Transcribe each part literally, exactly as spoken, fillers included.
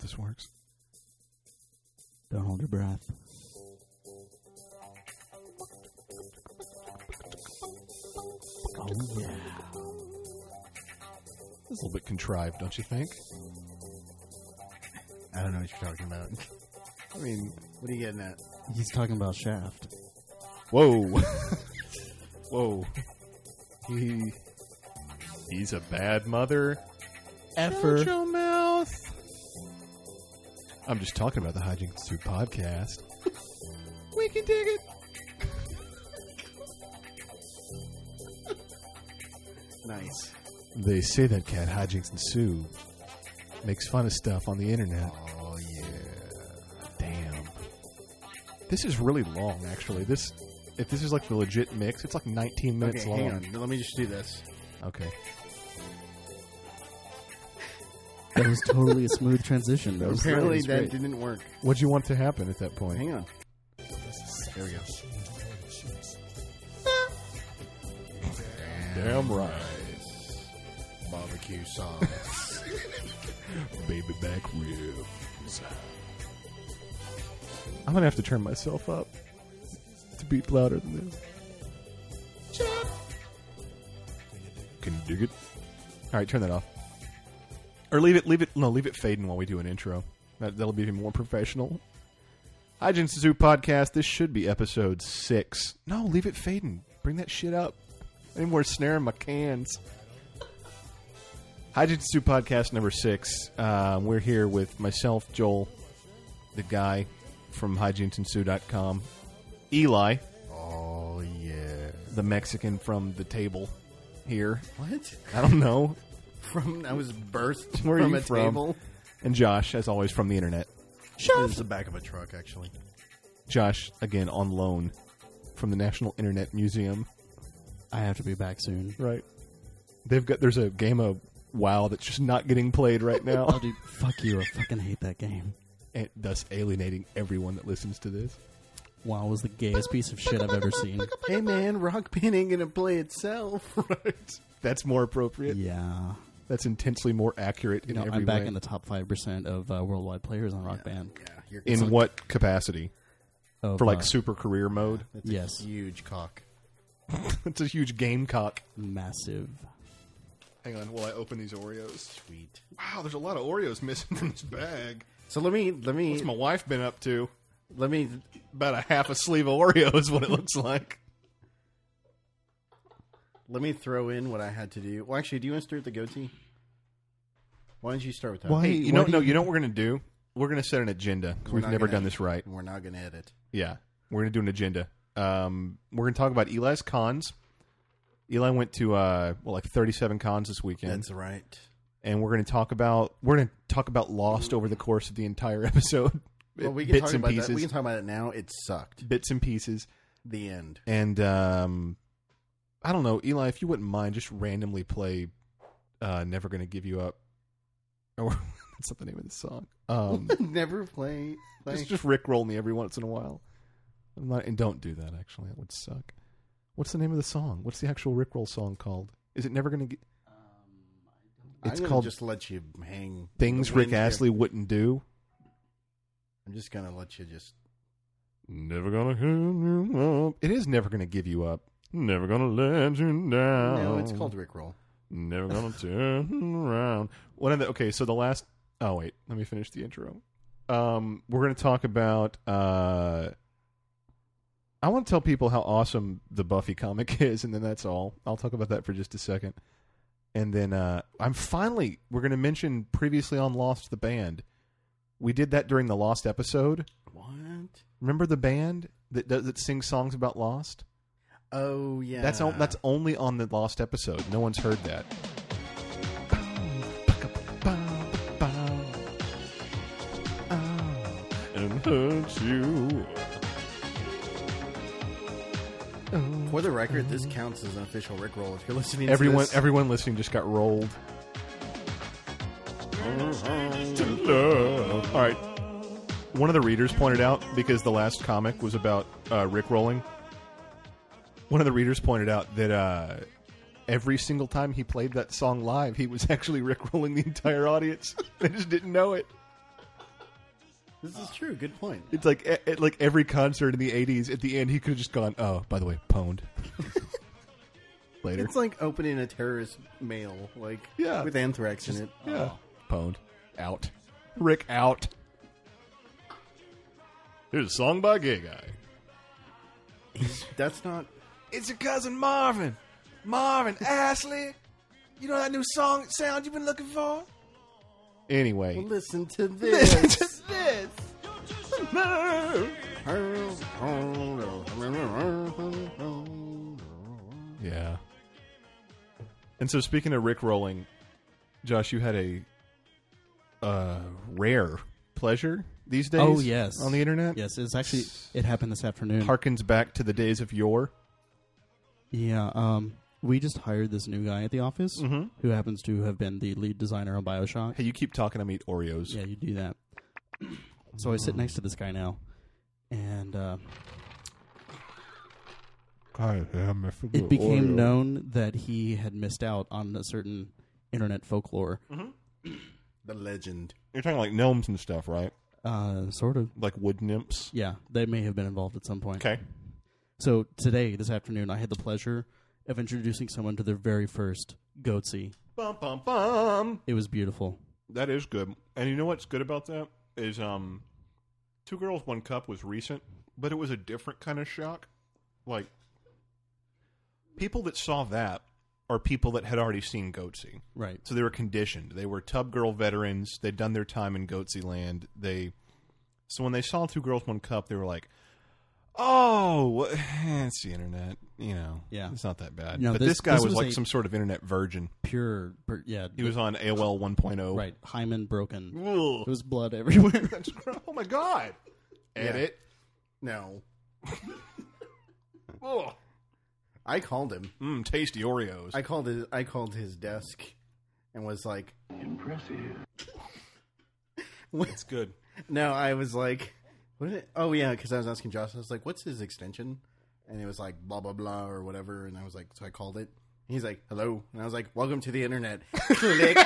this works. Don't hold your breath. Oh, yeah. It's a little bit contrived, don't you think? I don't know what you're talking about. I mean, what are you getting at? He's talking about Shaft. Whoa. Whoa. He... He's a bad mother. Effer. Shut your mouth. I'm just talking about the Hijinks two podcast. We can dig it. Nice. They say that cat Hijinks and Sue makes fun of stuff on the internet. Oh, yeah. Damn. This is really long, actually. This, if this is like the legit mix, it's like nineteen minutes okay, long. hang on. Let me just do this. Okay. That was totally a smooth transition. That was Apparently that, that was didn't work. What'd you want to happen at that point? Hang on. There we go. Damn right. Barbecue sauce. Baby back ribs. I'm going to have to turn myself up to be louder than this. Can you dig it? All right, turn that off. Or leave it, leave it, no, leave it fading while we do an intro. That, that'll be even more professional. Hijinks Zoo Podcast, this should be episode six. No, leave it fading. Bring that shit up. I need more snare in my cans. Hijinks Zoo Podcast number six. Uh, we're here with myself, Joel, the guy from hijinks and sue dot com, Eli. Oh, yeah. The Mexican from the table here. What? I don't know. From I was birthed Where are from you a from? table. And Josh, as always, from the internet. This is the back of a truck, actually. Josh, again, on loan from the National Internet Museum. I have to be back soon. Right. They've got, there's a game of WoW that's just not getting played right now. Oh, dude, fuck you. I fucking hate that game. And thus alienating everyone that listens to this. WoW was the gayest piece of shit I've ever seen. Hey, man, Rock Band ain't gonna play itself. Right. That's more appropriate. Yeah. That's intensely more accurate in You know, every I'm back way. in the top five percent of uh, worldwide players on Rock Band. Yeah, you're In it's what capacity? Of, For like uh, super career mode? It's Yes. a huge cock. It's a huge gamecock. massive. Hang on, while I open these Oreos. Sweet. Wow, there's a lot of Oreos missing from this bag. So let me let me What's my wife been up to? let me About a half a sleeve of Oreos is what it looks like. let me throw in what I had to do. Well, actually, do you want to start with the goatee? Why don't you start with that? Why- Hey, you why know, do no, you- you know what we're going to do? We're going to set an agenda because We're we've not never gonna- done this right. We're not going to edit. Yeah, we're going to do an agenda. Um, we're going to talk about Eli's cons. Eli went to uh, well, like thirty-seven cons this weekend, That's right. and we're going to talk about we're going to talk about Lost over the course of the entire episode. Well, we can bits talk and about pieces, that. We can talk about it now. It sucked. bits and pieces, The end. and um, I don't know, Eli, if you wouldn't mind, just randomly play uh, "Never Gonna Give You Up," or that's not the name of the song. Um, Never play. play. just just Rickroll me every once in a while. I'm not, and don't do that. Actually, that would suck. What's the name of the song? What's the actual Rickroll song called? Is it Never Gonna Get? It's I'm gonna called just let you hang. Things the Rick wind here. Astley Wouldn't Do. I'm just gonna let you just. Never gonna give you up. It is Never Gonna Give You Up. Never gonna let you down. No, it's called Rickroll. Never gonna turn around. One of the okay. So the last. Oh wait, let me finish the intro. Um, we're gonna talk about. Uh, I want to tell people how awesome the Buffy comic is, and then that's all. I'll talk about that for just a second. And then uh, I'm finally, we're going to mention previously on Lost the band. We did that during the Lost episode. What? Remember the band that does, that sings songs about Lost? Oh yeah. That's o- that's only on the Lost episode. No one's heard that. And hurt you. For the record, this counts as an official Rickroll. If you're listening, Everyone, to this. everyone listening just got rolled. To love. All right. One of the readers pointed out, because the last comic was about uh, Rick rolling. One of the readers pointed out that uh, every single time he played that song live, he was actually Rick rolling the entire audience. They just didn't know it. This is true. Good point. It's like at, at like every concert in the eighties, at the end, he could have just gone, oh, by the way, pwned. Later. It's like opening a terrorist mail, like Yeah. with anthrax Just- in it. Yeah. Pwned. Out. Rick out. Here's a song by Gay Guy. That's not. It's your cousin Marvin. Marvin Ashley. You know that new song sound you've been looking for? Anyway. Well, listen to this. Listen to this. Yeah. And so speaking of Rick rolling, Josh, you had a uh, rare pleasure these days. Oh, yes. On the internet? Yes, it's actually it happened this afternoon. Harkens back to the days of yore. Yeah, um, we just hired this new guy at the office Mhm. who happens to have been the lead designer on BioShock. Hey, you keep talking, I'm eat Oreos. Yeah, you do that. So I sit next to this guy now, and uh, I am it became known that he had missed out on a certain internet folklore. The legend. You're talking like gnomes and stuff, right? Uh, sort of. Like wood nymphs. Yeah, they may have been involved at some point. Okay. So today, this afternoon, I had the pleasure of introducing someone to their very first Goatsy. Bum, bum, bum. It was beautiful. That is good. And you know what's good about that? Is um, Two Girls, One Cup was recent, but it was a different kind of shock. Like, people that saw that are people that had already seen Goatsy. Right. So they were conditioned. They were Tub Girl veterans. They'd done their time in Goatsy land. They, so when they saw Two Girls, One Cup, they were like, oh, wha- it's the internet. You know, Yeah. it's not that bad. No, but this- this, guy this was, was like a- some sort of internet virgin. Pure, per, yeah. He was on A O L one point oh. right. Hymen broken. Ugh. There was blood everywhere. That's gr- oh my god! Edit. No. Oh, I called him. mm, tasty Oreos. I called his. I called his desk, and was like, Impressive. It's good. no. I was like, what? Is it? Oh yeah, because I was asking Josh. I was like, what's his extension? And it was like blah blah blah or whatever. And I was like, so I called it. He's like, hello, and I was like, welcome to the internet. Click.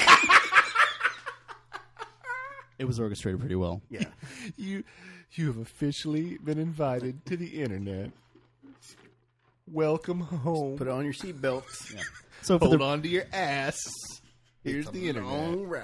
It was orchestrated pretty well. Yeah. You, you have officially been invited to the internet. Welcome home. Put on your seatbelts. Yeah. So for Hold the on to your ass. Here's It's the a internet. long ride.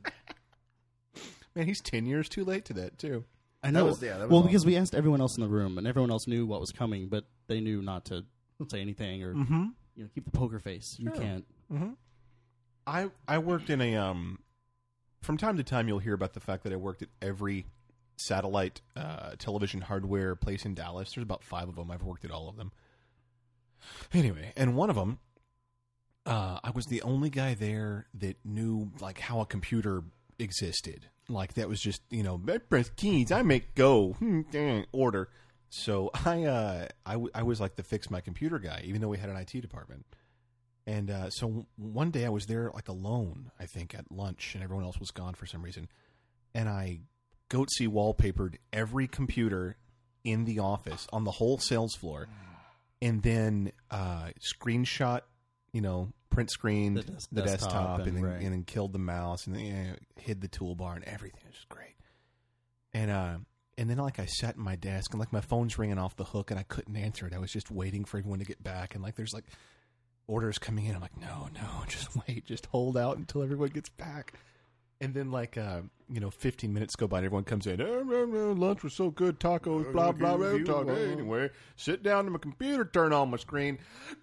Man, he's ten years too late to that too. I know. was- yeah, that was well, awesome. because we asked everyone else in the room, and everyone else knew what was coming, but they knew not to say anything or Mm-hmm. you know keep the poker face. You Sure. can't. Mm-hmm. I I worked in a um. From time to time, you'll hear about the fact that I worked at every satellite uh, television hardware place in Dallas. There's about five of them. I've worked at all of them. Anyway, and one of them, uh, I was the only guy there that knew like how a computer existed. Like that was just you know, I press keys, I make go hmm, eh, order. So I uh, I, w- I was like the fix my computer guy, even though we had an I T department. And uh, so one day I was there like alone, I think, at lunch, and everyone else was gone for some reason. And I Goatsy wallpapered every computer in the office on the whole sales floor, and then uh, screenshot, you know, print screened The the, des- desktop, desktop and, and- then, right. and then killed the mouse, and then you know, hid the toolbar and everything. It was just great. And uh, and then like I sat in my desk, and like my phone's ringing off the hook, and I couldn't answer it. I was just waiting for everyone to get back, and like there's like orders coming in. I'm like, no, no, just wait, just hold out until everyone gets back. And then, like, uh, you know, fifteen minutes go by and everyone comes in. Oh, no, no, lunch was so good, tacos, blah, blah, blah, blah, blah. Anyway, sit down to my computer, turn on my screen.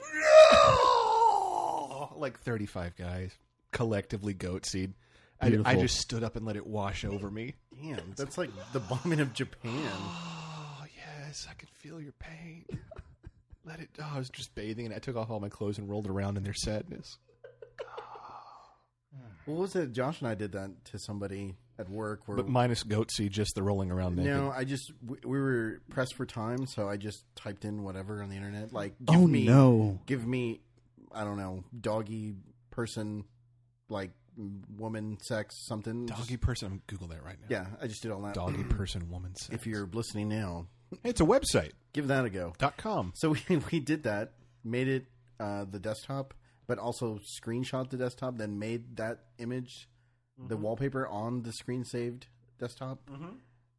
No! Like thirty-five guys collectively goat-seed. I, I Beautiful. just stood up and let it wash over me. Damn, that's like the bombing of Japan. Oh, yes, I could feel your pain. Let it. Oh, I was just bathing, and I took off all my clothes and rolled around in their sadness. What was it? Josh and I did that to somebody at work. Where But minus goatsy, just the rolling around naked. no, I just we, we were pressed for time, so I just typed in whatever on the internet. Like, give Oh me, no! give me, I don't know, doggy person, like woman, sex, something. Doggy Just- person. I'm Google that right now. yeah, I just did all that. Doggy person, woman. Sex. If you're listening now, it's a website. give that a go. Dot com. So we we did that, made it uh, the desktop, but also screenshot the desktop, then made that image, the wallpaper on the screen saved desktop,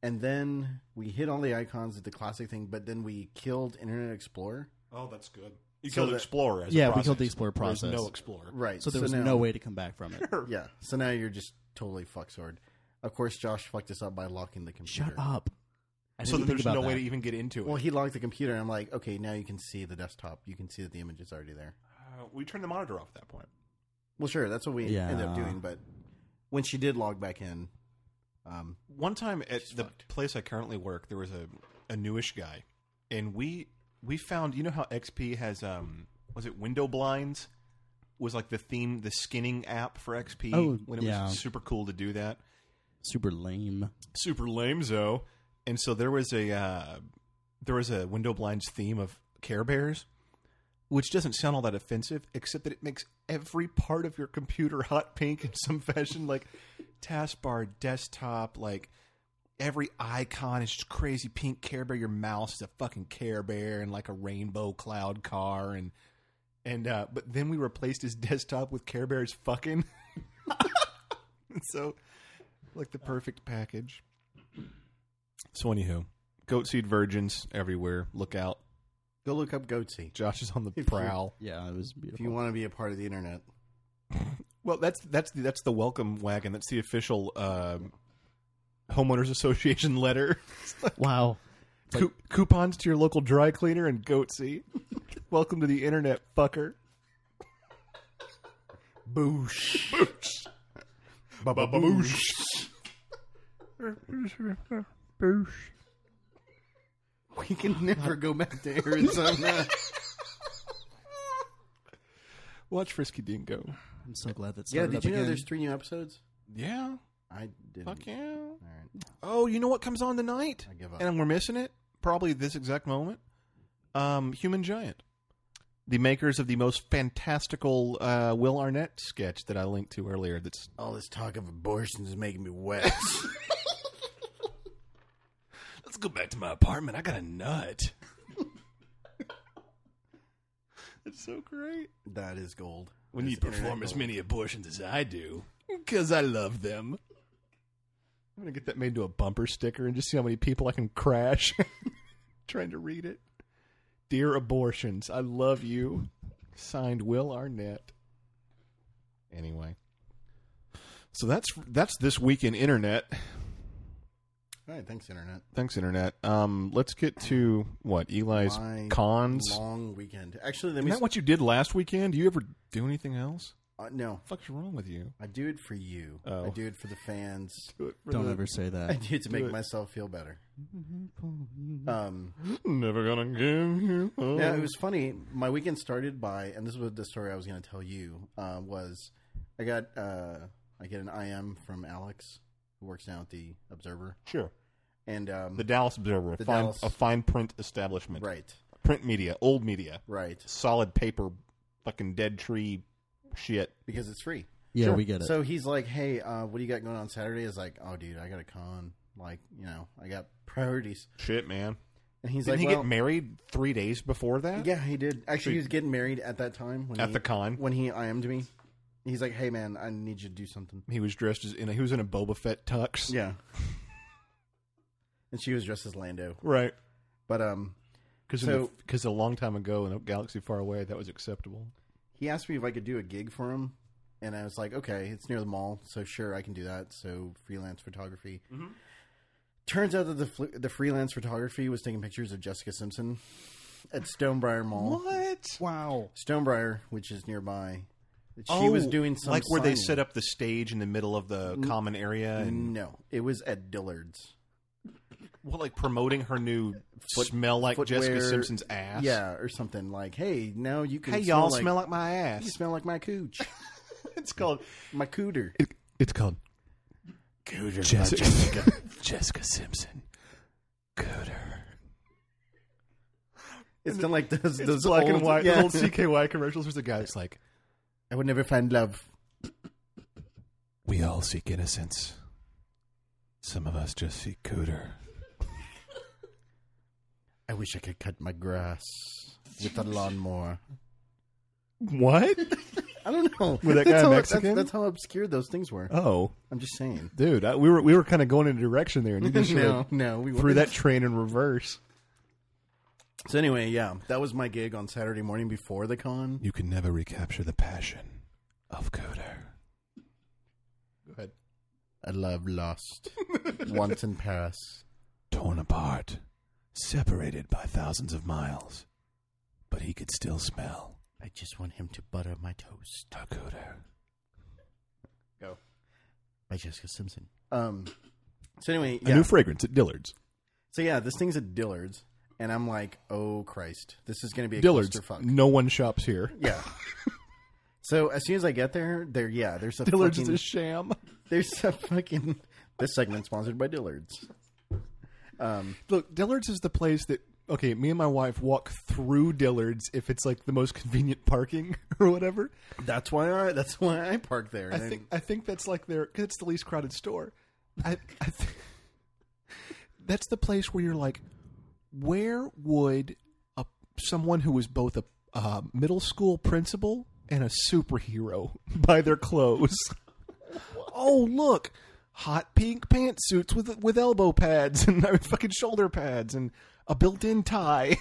and then we hit all the icons at the classic thing, but then we killed Internet Explorer. Oh, that's good. You So killed that- Explorer as a Yeah, we process. killed the Explorer There's process. no Explorer. Right. So there was now, no way to come back from it. Yeah. So now you're just totally fuck sword. Of course, Josh fucked us up by locking the computer. Shut up. I So didn't think there's about no that. way to even get into it. Well, he locked the computer, and I'm like, okay, now you can see the desktop. You can see that the image is already there. Uh, we turned the monitor off at that point. Well, sure, that's what we Yeah. ended up doing. But when she did log back in, um, One time at She's the fucked. place I currently work, there was a, a newish guy, and we we found, you know how X P has um was it window blinds was like the theme, the skinning app for X P Oh, when it yeah. was super cool to do that. Super lame. Super lame, zo. And so there was a uh, there was a window blinds theme of Care Bears, which doesn't sound all that offensive, except that it makes every part of your computer hot pink in some fashion, like taskbar, desktop, like every icon is just crazy pink Care Bear. Your mouse is a fucking Care Bear, and like a rainbow cloud car, and and uh, but then we replaced his desktop with Care Bears fucking. And so, like the perfect package. So anywho, goat seed virgins everywhere. Look out. go look up Goatsy Josh is on the If you- prowl. Yeah, it was if beautiful. you want to be a part of the internet. Well, that's that's the, that's the welcome wagon. That's the official um homeowners association letter. Wow. It's like- Coup- coupons to your local dry cleaner and Goatsy. Welcome to the internet, fucker. Boosh. Boosh. Ba-ba-boosh. Boosh. We can never go back to Arizona. Watch Frisky Dingo. I'm so glad that yeah, started did up you know again. there's three new episodes? Yeah. I didn't. Fuck yeah. All right. Oh, you know what comes on tonight? I give up. And we're missing it? Probably this exact moment. Um, Human Giant. The makers of the most fantastical uh, Will Arnett sketch that I linked to earlier. That's All this talk of abortions is making me wet. Let's go back to my apartment. I got a nut. It's so great. That is gold. When That you is internet perform as gold. many abortions as I do, because I love them. I'm going to get that made into a bumper sticker and just see how many people I can crash trying to read it. Dear abortions, I love you. Signed, Will Arnett. Anyway. So that's that's this week in internet. All right, thanks, internet. Thanks, internet. Um, let's get to, what, Eli's My cons? long weekend. Actually, let Isn't me. that what you did last weekend? Do you ever do anything else? uh, no, What the fuck's wrong with you? I do it for you. Oh. I do it for the fans. Do it for Don't the- ever say I that. do it to Do make it. myself feel better. Um, Never gonna give you up. yeah, it was funny. My weekend started by, and this was the story I was going to tell you. Uh, was I got uh, I get an I M from Alex, who works now at the Observer, Sure. and um, The Dallas Observer, a The fine, Dallas- a fine print establishment. right, Print media, old media, right, solid paper, fucking dead tree shit. because it's free. Yeah, Sure. we get it. So he's like, "Hey, uh, what do you got going on Saturday?" Is like, "Oh, dude, I got a con. Like, you know, I got priorities." Shit, man. And he's Didn't like, he well, get married three days before that? yeah, he did. Actually, So- he was getting married at that time when At he, the con. when he I M'd me. He's like, "Hey, man, I need you to do something." He was dressed as in a, he was in a Boba Fett tux. Yeah. And she was dressed as Lando. Right. But um, Because So- because a long time ago in a galaxy far away, that was acceptable. he asked me if I could do a gig for him, and I was like, "Okay, it's near the mall, so sure, I can do that." So freelance photography. Mhm. Turns out that the fl- the freelance photography was taking pictures of Jessica Simpson at Stonebriar Mall. What? wow. Stonebriar, which is nearby. She Oh, was doing some like where they signing. set up the stage in the middle of the common area and No, it was at Dillard's. well, like promoting her new Foot- smell like Jessica footwear- Simpson's ass. Yeah, or something like, "Hey, now you can." Hey, smell y'all like, smell like my ass. You smell like my cooch, It's called. my cooter. It, it's called Cooter, Jessica, by Jessica. Jessica Simpson. Cooter. It's kind of like those, It's those black old, and white yeah. old C K Y commercials. There's a guy that's like, I would never find love. "We all seek innocence. Some of us just seek cooter." I wish I could cut my grass with a lawnmower. What? I don't know. Was that That's guy how- Mexican? That's, that's how obscure those things were. Oh, I'm just saying. dude, I, we were we were kind of going in a direction there, and you just sort no, of no, we threw weren't. that train in reverse. So anyway, yeah, that was my gig on Saturday morning before the con. You can never recapture the passion of Cooter. Go ahead. A love lost once in Paris. Torn apart, separated by thousands of miles, but he could still smell I just want him to butter my toast. a Cooter. Go. By Jessica Simpson. Um. So anyway, A yeah. new fragrance at Dillard's. So yeah, this thing's at Dillard's, and I'm like, oh Christ, this is going to be a Dillard's. clusterfuck. No one shops here. Yeah. So as soon as I get there, there, yeah, there's a Dillard's fucking, is a sham. there's a fucking. This segment sponsored by Dillard's. Um, Look, Dillard's is the place that. Okay, me and my wife walk through Dillard's if it's like the most convenient parking or whatever. that's why I. That's why I park there. I And think I think that's like their because it's the least crowded store. I, I th- that's the place where you're like, where would a someone who was both a uh, middle school principal and a superhero buy their clothes? Oh, look, hot pink pantsuits with with elbow pads and I mean, fucking shoulder pads and a built-in tie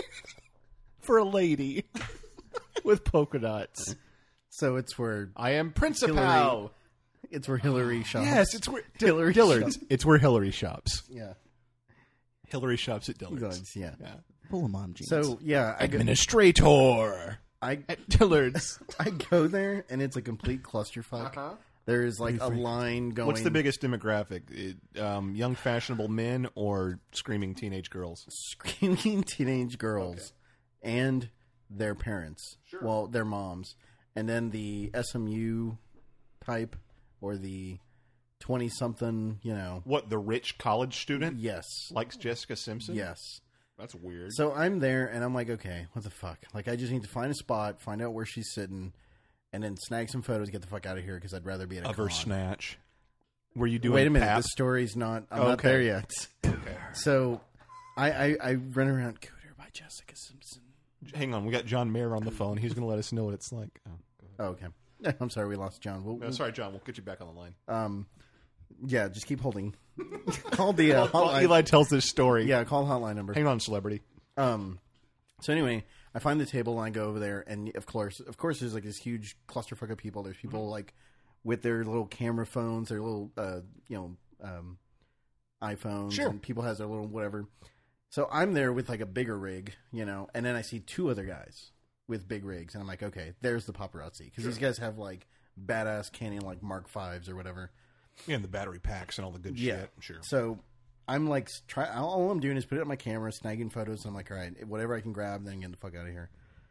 for a lady with polka dots. so. It's where I am principal. Hillary- it's where Hillary shops. Yes, it's where Hillary Dillard's. shop. It's where Hillary shops. yeah. Hillary shops at Dillard's. Dillard's, yeah. Yeah. Pull them on, jeans. So yeah, I go, Administrator I at Dillard's. I go there and it's a complete clusterfuck. There is like a line going. What's the biggest demographic? It, um, young fashionable men or screaming teenage girls? Screaming teenage girls and their parents. Sure. Well, their moms, and then the S M U type or the twenty-something. You know. What, the rich college student Yes. likes Jessica Simpson? Yes. That's weird. So I'm there and I'm like, okay, what the fuck? Like, I just need to find a spot, find out where she's sitting, and then snag some photos, get the fuck out of here because I'd rather be at a Of her con. snatch. Were you doing Wait a minute, pap? the story's not. I'm Okay. not there yet. Okay. So, I, I I run around Cooter by Jessica Simpson. Hang on, we got John Mayer on the phone. He's going to let us know what it's like. Oh, go ahead. Oh, okay. I'm sorry, we lost John. We'll, No, sorry, John. We'll get you back on the line. Um, yeah, just keep holding. Call the uh, While hotline. Eli tells this story. Yeah, call hotline number. Hang on, celebrity. Um, so anyway, I find the table and I go over there, and of course, of course, there's like this huge clusterfuck of people. There's people like with their little camera phones, their little, uh, you know, um, iPhones, Sure. and people has their little whatever. So I'm there with like a bigger rig, you know, and then I see two other guys with big rigs, and I'm like, okay, there's the paparazzi because these guys have like badass Canon like Mark Fives or whatever. Yeah, and the battery packs and all the good Yeah. shit. Sure. So I'm like, try. All I'm doing is put it on my camera, snagging photos. And I'm like, all right, whatever I can grab, then get the fuck out of here.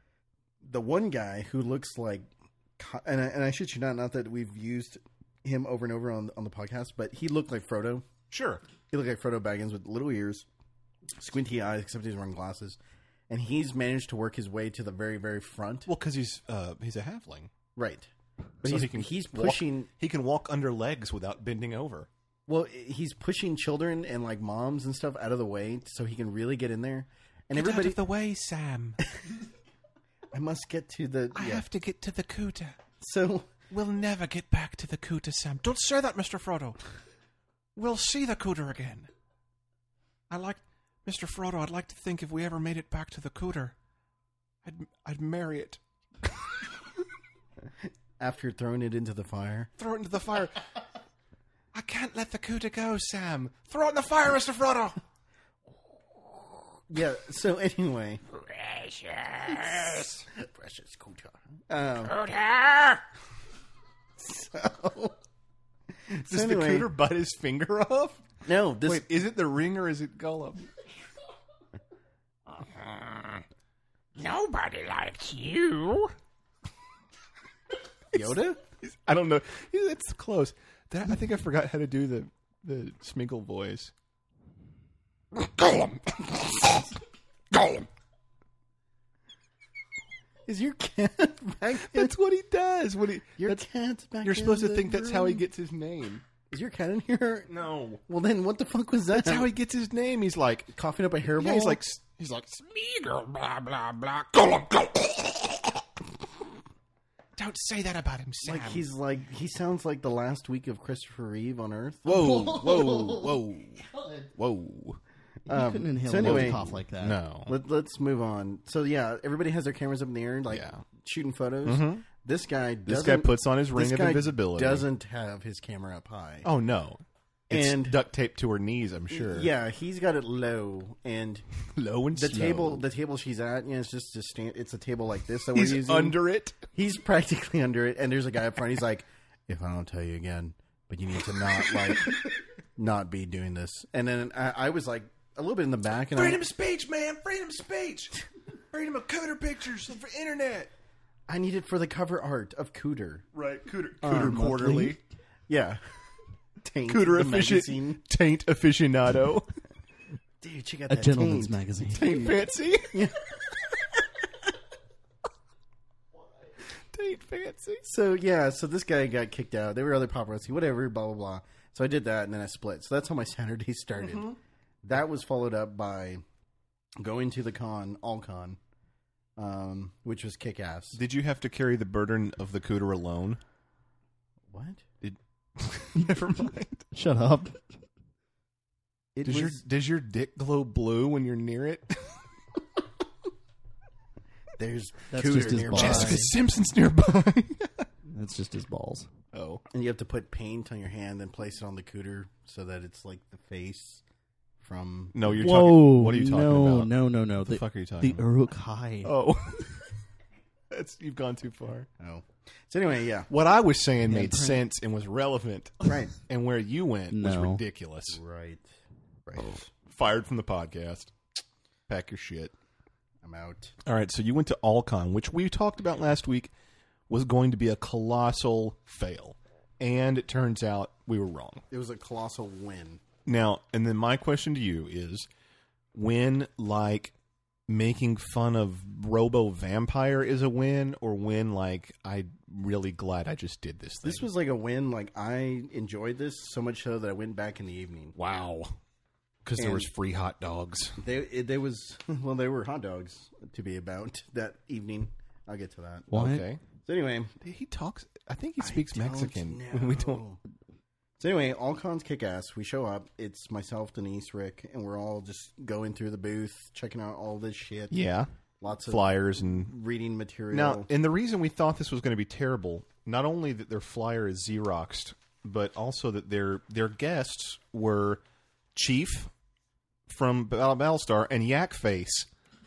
The one guy who looks like, and I, and I shit you not, not that we've used him over and over on on the podcast, but he looked like Frodo. Sure. He looked like Frodo Baggins with little ears, squinty eyes, except he's wearing glasses, and he's managed to work his way to the very, very front. Well, because he's uh, he's a halfling. Right, but So he's he can he's walk- pushing. He can walk under legs without bending over. Well, he's pushing children and like moms and stuff out of the way so he can really get in there. And Get everybody, out of the way, Sam. I must get to the. I yeah. have to get to the cooter. So We'll never get back to the cooter, Sam. Don't say that, Mister Frodo. We'll see the cooter again. I like, Mister Frodo, I'd like to think if we ever made it back to the cooter, I'd, I'd marry it. after throwing it into the fire, Throw it into the fire. I can't let the cooter go, Sam. Throw it in the fire, Mister Frodo. yeah. So anyway, Precious. precious Cooter. Um, Cooter. so, Does so the anyway, cooter bite his finger off? no, this Wait, is it the ring or is it Gollum? Nobody likes you. Yoda. I don't know. It's close. That, I think I forgot how to do the the Smeagol voice. Gollum. Gollum. Is your cat back? In, That's what he does. When he, your that's, cat's back. you're supposed to in the think that's how he room? gets his name. Is your cat in here? No, Well, then what the fuck was that? that's how he gets his name. He's like, coughing up a hairball. yeah, he's like, he's like Smeagol, blah blah blah. Gollum, Gollum. don't say that about him, Sam. Like he's like he sounds like the last week of Christopher Reeve on Earth. Whoa, whoa, whoa, whoa. You Um, couldn't inhale so a anyway- cough like that. No. Let, let's move on. So yeah, everybody has their cameras up in the air, like Yeah. shooting photos. Mhm. This guy This doesn't. guy puts on his ring this of guy invisibility. Doesn't have his camera up high. Oh, no. It's And- duct taped to her knees, I'm sure. Yeah, he's got it low, and Low and the slow. table, the table she's at, you know, it's just a stand. It's a table like this that He's we're using. under it. He's practically under it, and there's a guy up front. He's like, "If I don't tell you again, but you need to not like, not be doing this." And then I, I was like a little bit in the back, and I, of speech, man. Freedom of speech. Freedom of cooter pictures for internet. I need it for the cover art of Cooter. Right. Cooter, Uh, Cooter Quarterly. Yeah, Taint, Cooter the efficient. magazine. Taint aficionado. Dude, check out A that gentleman's Taint. magazine. Taint fancy. Taint fancy. So yeah, so this guy got kicked out. There were other paparazzi, whatever, blah blah blah. So I did that, and then I split. So that's how my Saturday started. Mm-hmm. That was followed up by going to the con, AllCon, um, which was kick ass. Did you have to carry the burden of the cooter alone? What? Never mind. Shut up. It Does was your does your dick glow blue when you're near it? there's That's Cooter just his nearby. balls. Jessica Simpson's nearby. That's just his balls. Oh, And you have to put paint on your hand and place it on the cooter so that it's like the face from. no! You're Whoa! talking. What are you talking no, about? no, no, no. What the, The, fuck are you the talking about? Uruk Hai. Oh, that's you've gone too far. Oh, so anyway, yeah, What I was saying Yeah, made right. sense and was relevant, right, and where you went was No. ridiculous. right, right. Fired from the podcast. Pack your shit. I'm out. All right, so you went to AllCon, which we talked about last week was going to be a colossal fail. And it turns out we were wrong. It was a colossal win. Now, and then my question to you is when, like, making fun of Robo Vampire is a win, or when, like, I'm really glad I just did this thing? This was like a win. Like I enjoyed this so much so that I went back in the evening. wow. Because there And- was free hot dogs. They it, there was well, there were hot dogs to be about that evening. I'll get to that. What? Okay. So anyway, He talks, I think he speaks I don't Mexican. know. We don't. So anyway, all cons kick ass. We show up. It's myself, Denise, Rick, and we're all just going through the booth, checking out all this shit. Yeah. Lots of Flyers and reading material. Now, and the reason we thought this was going to be terrible, not only that their flyer is Xeroxed, but also that their their guests were Chief from Battle- Battlestar and Yak Face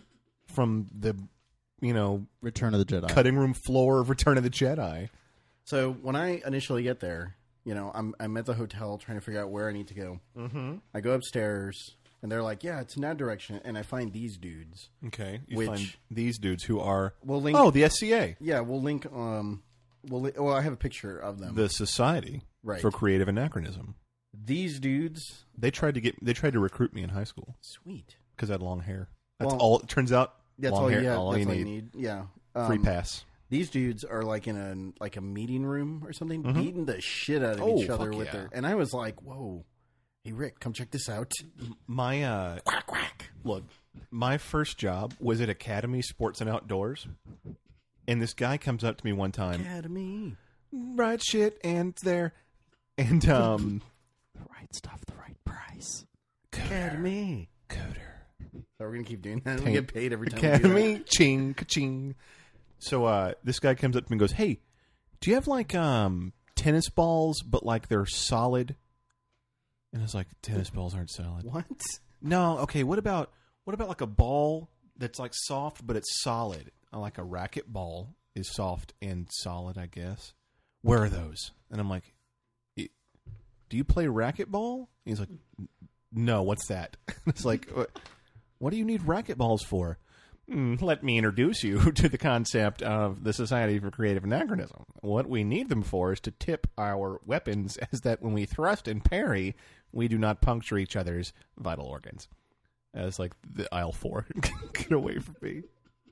from the, you know, Return of the Jedi. cutting room floor of Return of the Jedi. So when I initially get there, you know, I'm I'm at the hotel trying to figure out where I need to go. Mm-hmm. I go upstairs, and they're like, "Yeah, it's in that direction," and I find these dudes. Okay, you Which- find these dudes who are We'll link. oh the S C A, Yeah, we'll link. Um, we'll. Li- well, I have a picture of them. the Society Right. for Creative Anachronism. These dudes, They tried to get they tried to recruit me in high school sweet. because I had long hair. That's Well, all. It turns out That's long all hair. you. Have, all that's you all need. you need. Yeah. Um, Free pass. These dudes are like in a like a meeting room or something, beating the shit out of Oh, each other fuck with yeah. their. And I was like, "Whoa, hey Rick, come check this out." My uh, Quack quack. look, my first job was at Academy Sports and Outdoors, and this guy comes up to me one time, Academy. right shit, and it's there, and um, The right stuff, the right price. Academy. Coder, So we're gonna keep doing that. We Tank- get paid every time. we do that. Academy, ching, ka-ching. So uh, this guy comes up to me and goes, "Hey, do you have like um tennis balls, but like they're solid?" And I was like, "Tennis balls aren't solid." What? No, okay. What about what about like a ball that's like soft but it's solid? Uh, Like a racket ball is soft and solid, I guess. Where are those? And I'm like, "Y- do you play racquetball? He's like, "N- no. What's that? It's like, "What- what do you need racquet balls for? "Hmm, let me introduce you to the concept of the Society for Creative Anachronism. What we need them for is to tip our weapons as that when we thrust and parry, we do not puncture each other's vital organs." As like the aisle four. Get away from me.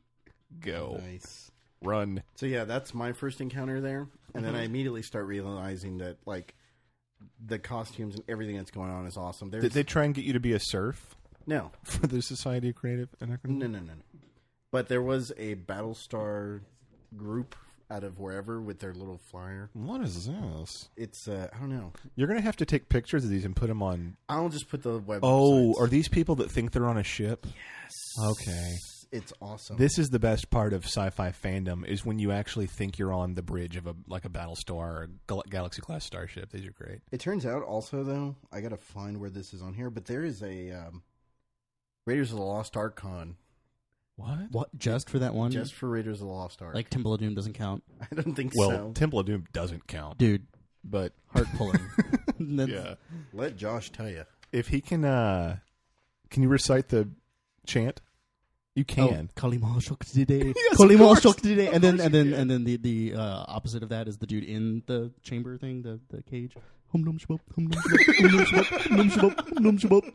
Go. Nice. Run. So yeah, that's my first encounter there, and then I immediately start realizing that like the costumes and everything that's going on is awesome. There's Did they try and get you to be a serf no, for the Society of Creative Anachronism? no, no, no, no. But there was a Battlestar group out of wherever with their little flyer. What is this? It's uh, I don't know. You're gonna have to take pictures of these and put them on. I'll just put the web. Oh, websites. are these people that think they're on a ship? Yes. Okay. It's awesome. This is the best part of sci-fi fandom is when you actually think you're on the bridge of a like a Battlestar or a Gal- Galaxy class starship. These are great. It turns out also though, I gotta find where this is on here, but there is a um, Raiders of the Lost Ark con. What? What? Just for that one? Just for Raiders of the Lost Ark. Like Temple of Doom doesn't count, I don't think Well, so. Temple of Doom doesn't count, dude. but Heart pulling. That's- yeah. Let Josh tell you. If he can, uh can you recite the chant? You can. Oh, Kalima Shakti Day. Yes, of Kalima course. Shakti Day. And then course and you then can. and then the the uh, opposite of that is the dude in the chamber thing, the the cage. Hum num shabop, hum num shabop, hum num shabop, hum num shabop, hum num shabop.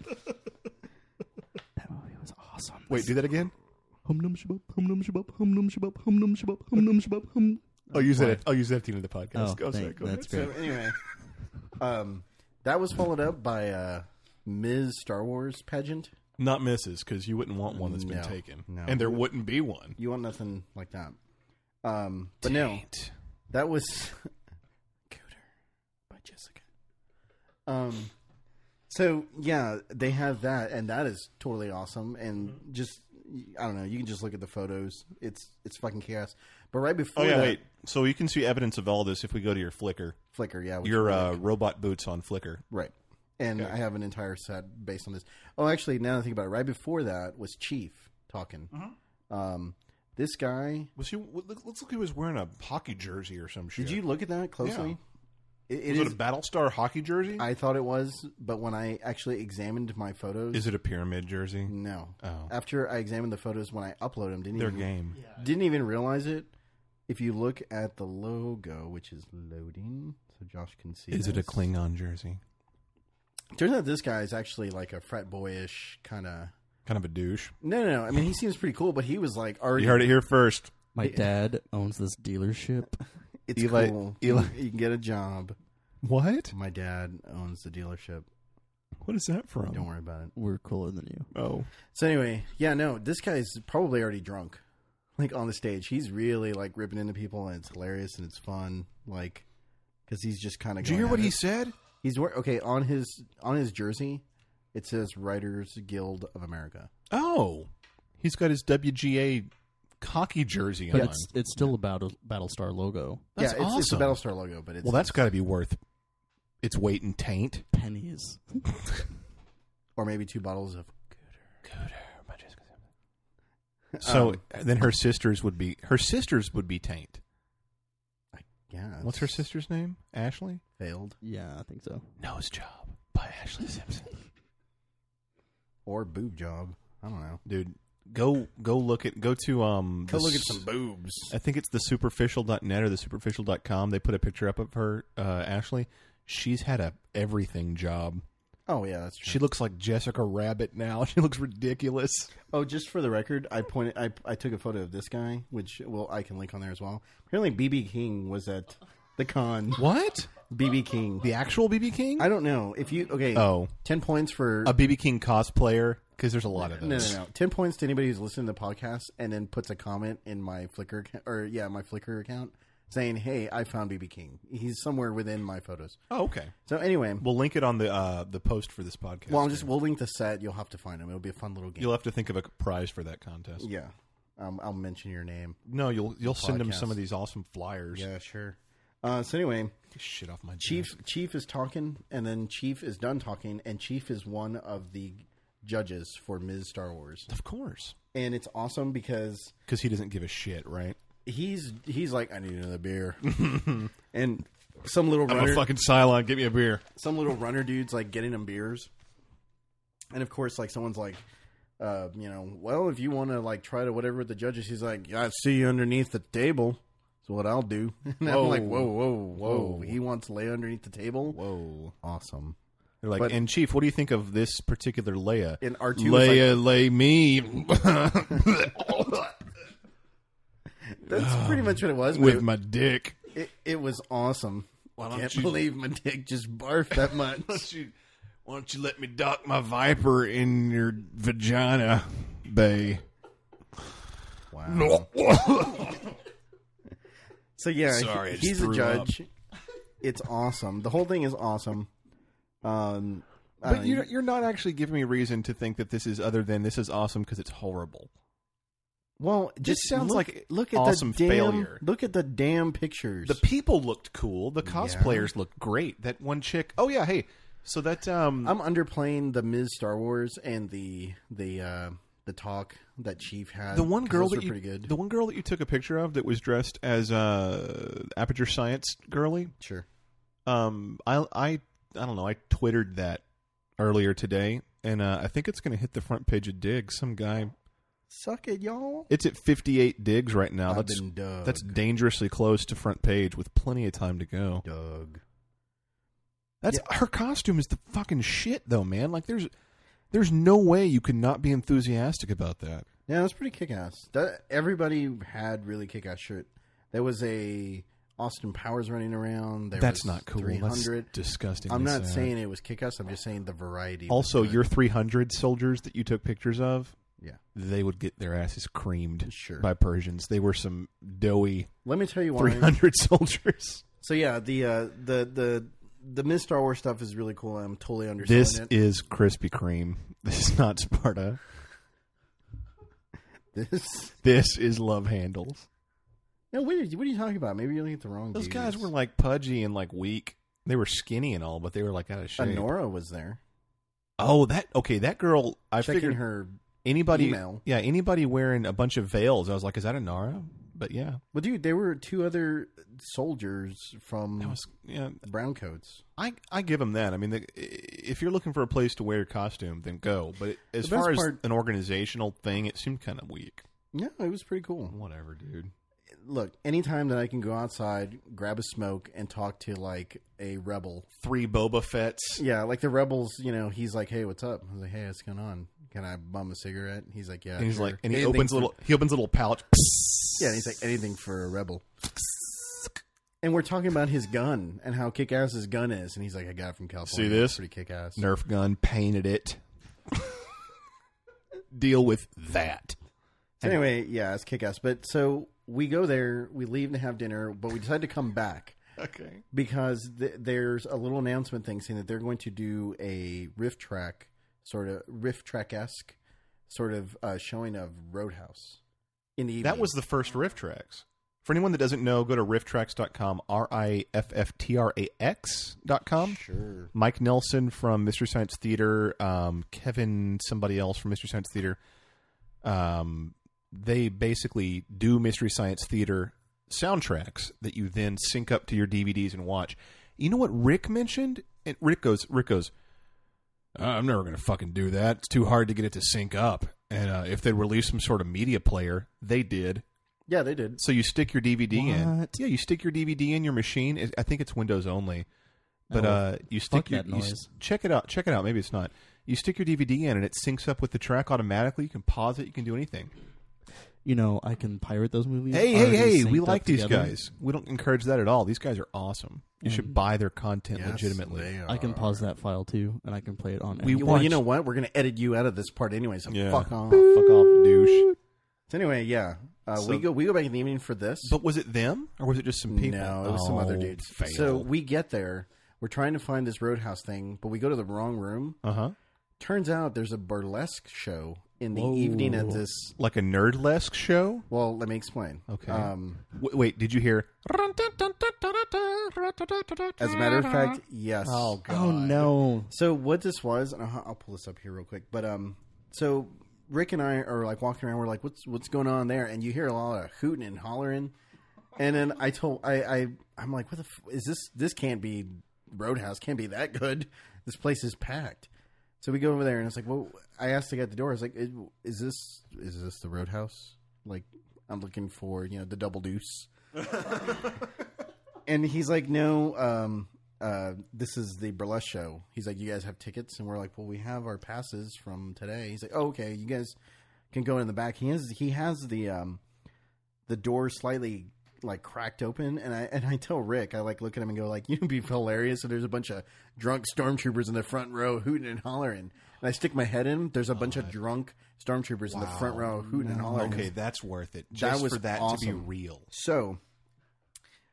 That movie was awesome. Wait, do that again. Hum num shabop, hum num shabop, hum num shabop, hum num shabop, hum num shabop, hum. I'll use Why? that. I'll use that at the end of the podcast. Oh, Go, sorry, thank- go that's ahead. great. So anyway, um, that was followed up by uh, Miz Star Wars pageant. Not misses, because you wouldn't want one that's No, been taken, no. and there wouldn't be one. You want nothing like that. Um, but no, Taint. that was Cooter by Jessica. Um, so yeah, they have that, and that is totally awesome. And just I don't know, you can just look at the photos. It's it's fucking chaos. But right before Oh yeah, that, wait. So you can see evidence of all this if we go to your Flickr. Flickr, yeah, which Your is uh, like- robot boots on Flickr. right. And Okay. I have an entire set based on this. Oh, actually, now that I think about it, right before that was Chief talking. Um, this guy. Was he? Looks like he was wearing a hockey jersey or some shit. Did you look at that closely? It, it Was is. it a Battlestar hockey jersey? I thought it was, but when I actually examined my photos, Is it a pyramid jersey? no. Oh, After I examined the photos, when I upload them, didn't their even game. didn't even realize it. If you look at the logo, which is loading, so Josh can see. Is it a this. Klingon jersey? Turns out this guy is actually like a frat boyish kind of. Kind of a douche. No, no, no. I mean, he seems pretty cool, but he was like already. You heard it here first. My dad owns this dealership. It's Eli- cool. Eli- You, you can get a job. What? My dad owns the dealership. What is that from? Don't worry about it. We're cooler than you. Oh, So anyway, yeah, no, this guy's probably already drunk, like on the stage. He's really like ripping into people, and it's hilarious and it's fun, like because he's just kind of. did you hear what he said? He's wor- okay on his on his jersey. It says Writers Guild of America. Oh, he's got his W G A hockey jersey But on. it's it's still a battle Battlestar logo. That's yeah, it's, it's the awesome. Battlestar logo, but it's Well, that's got to be worth its weight in taint. Pennies. or maybe two bottles of. So Um, then her sisters would be her sisters would be taint. Yeah, What's her it's sister's name? Ashley. Failed Yeah, I think so. Nose Job by Ashley Simpson. or boob job. I don't know. Dude, go go look at go to um. Go the look at s- some boobs. I think it's the superficial dot net or the superficial dot com. They put a picture up of her, uh, Ashley. She's had a everything job. Oh yeah, that's true. She looks like Jessica Rabbit now. She looks ridiculous. Oh, just for the record, I pointed. I I took a photo of this guy, which well I can link on there as well. Apparently, B B King was at the con. What? B B King. The actual B B King? I don't know if you. Okay. Oh. ten points for. A B B King cosplayer? Because there's a lot of no, those. no, no. Ten points to anybody who's listening to the podcast and then puts a comment in my Flickr account, or yeah, my Flickr account saying, "Hey, I found B B King. He's somewhere within my photos." Oh, okay. So anyway, We'll link it on the uh, the post for this podcast. well, I'm just we'll link the set. You'll have to find him. It'll be a fun little game. You'll have to think of a prize for that contest. yeah. Um, I'll mention your name. No, you'll you'll send him Podcast. some of these awesome flyers. Yeah, sure. Uh, so anyway, Get shit off my Chief desk. Chief is talking, and then Chief is done talking, and Chief is one of the judges for Miz Star Wars, Of course. and it's awesome because Because he doesn't give a shit, right? he's he's like, I need another beer, and some little I'm runner, a fucking Cylon. Give me a beer. some little runner dude's like getting him beers, and of course, like someone's like, uh, you know, well, if you want to like try to whatever with the judges, he's like, I see you underneath the table. So what I'll do, and Whoa. I'm like, whoa, whoa, whoa, Whoa. he wants to lay underneath the table. Whoa. Awesome. They're like, But- and Chief, what do you think of this particular Leia? And R two was like, Leia, lay me that's pretty much what it was. but with it, my dick. it, it was awesome. Why don't Can't you- believe my dick just barfed that much. Why don't you, why don't you let me dock my viper in your vagina, bae? Wow. So yeah, Sorry, I he- just he's a threw judge. It's awesome. The whole thing is awesome. Um, I But don't- you're you're not actually giving me reason to think that this is other than this is awesome because it's horrible. well, This just sounds look, like look at awesome the damn, failure. Look at the damn pictures. The people looked cool. The cosplayers looked great. That one chick. Oh yeah, hey. So that um, I'm underplaying the Miz Star Wars and the the uh, the talk that Chief had. the one 'cause girl those that were you pretty good. the one girl that you took a picture of that was dressed as uh Aperture Science girly. Sure. Um, I I I don't know. I twittered that earlier today, and uh, I think it's going to hit the front page of Dig. Some guy. Suck it, y'all. It's at fifty-eight digs right now. I've That's been dug. that's dangerously close to front page with plenty of time to go. Doug. That's her costume is the fucking shit though, man. Like there's there's no way you could not be enthusiastic about that. Yeah, it was pretty kick-ass. That, everybody had really kick-ass shit. There was a Austin Powers running around. There That's was not cool. three hundred. That's disgusting. I'm not saying it was kick-ass. I'm just saying the variety. was Also, good. your three hundred soldiers that you took pictures of, Yeah. they would get their asses creamed Sure. by Persians. They were some doughy Let me tell you why. three hundred soldiers. So yeah, the uh, the the the Miz Star Wars stuff is really cool. I'm totally understanding This it. is Krispy Kreme. This is not Sparta. This. This is Love Handles. No, what are, you, what are you talking about? Maybe you're looking at the wrong. Those dudes. guys were like pudgy and like weak. They were skinny and all, but they were like out of shape. Honora was there. Oh, that okay. That girl. I Checking figured her anybody. email. Yeah, anybody wearing a bunch of veils. I was like, is that a Nara? But yeah, Well, dude, there were two other soldiers from that was yeah. browncoats. I I give them that. I mean, the, if you're looking for a place to wear your costume, then go. But as The best far as part- an organizational thing, it seemed kind of weak. Yeah, it was pretty cool. Whatever, dude. Look, anytime that I can go outside, grab a smoke, and talk to like a rebel. Three Boba Fett's. Yeah, like the rebels. You know, he's like, "Hey, what's up?" I was like, "Hey, what's going on? Can I bum a cigarette?" He's like, "Yeah." And he's sure." like, and he Anything opens for- a little. He opens a little pouch. Yeah, and he's like, anything for a rebel. And we're talking about his gun and how kick-ass his gun is, and he's like, I got it from California. See this? It's pretty kick-ass. Nerf gun, painted it. Deal with that. So anyway, yeah, it's kick-ass. But so we go there, we leave to have dinner, but we decide to come back Okay. because th- there's a little announcement thing saying that they're going to do a riff track, sort of riff track-esque sort of uh, showing of Roadhouse in the evening. That was the first Riff Tracks. For anyone that doesn't know, go to riff tracks dot com, R I F F T R A X dot com. Sure. Mike Nelson from Mystery Science Theater, um, Kevin, somebody else from Mystery Science Theater. Um, they basically do Mystery Science Theater soundtracks that you then sync up to your D V Ds and watch. You know what Rick mentioned? And Rick goes, Rick goes, I'm never going to fucking do that. It's too hard to get it to sync up. And uh, if they release some sort of media player, they did. Yeah, they did. So you stick your D V D in. What? Yeah, you stick your D V D in your machine. It- I think it's Windows only. But Oh, uh, you stick fuck your that you s- noise. check it out. Check it out. Maybe it's not. You stick your D V D in, and it syncs up with the track automatically. You can pause it. You can do anything. You know, I can pirate those movies. Hey, hey, already hey! synced We up like these together. guys. We don't encourage that at all. These guys are awesome. You should Mm. buy their content Yes, legitimately. they I can are. pause that file too, and I can play it on. We any- Well, you watch- know what? We're going to edit you out of this part anyway, so Yeah. fuck off. Fuck off, douche. So anyway, yeah, uh, So- we go we go back in the evening for this. But was it them or was it just some people? No, it was some other Oh, dudes. fail. So we get there. We're trying to find this Roadhouse thing, but we go to the wrong room. uh huh. Turns out there's a burlesque show in the Whoa. evening at this. Like a nerdlesque show. Well, let me explain. Okay. Um, W- wait, did you hear? as a matter of fact, yes. Oh god. Oh no! So what this was, and I'll, I'll pull this up here real quick. But um, so Rick and I are like walking around. We're like, "What's what's going on there?" And you hear a lot of hooting and hollering. And then I told I, I I'm like, "What the f- is this? This can't be Roadhouse. Can't be that good. This place is packed." So we go over there, and it's like, "Well," I asked the guy at the door. I was like, "Is this is this the Roadhouse? Like, I'm looking for you know the double deuce." And he's like, "No, um, uh, this is the burlesque show." He's like, "You guys have tickets?" And we're like, "Well, we have our passes from today." He's like, "Oh, okay, you guys can go in the back." He has he has the um, the door slightly like cracked open, and I and I tell Rick, I like look at him and go like, "You'd be hilarious." So there's a bunch of drunk stormtroopers in the front row hooting and hollering, and I stick my head in. There's a bunch of drunk stormtroopers in the front row hooting and hollering. Okay, that's worth it. That Just was for that to awesome. be real. So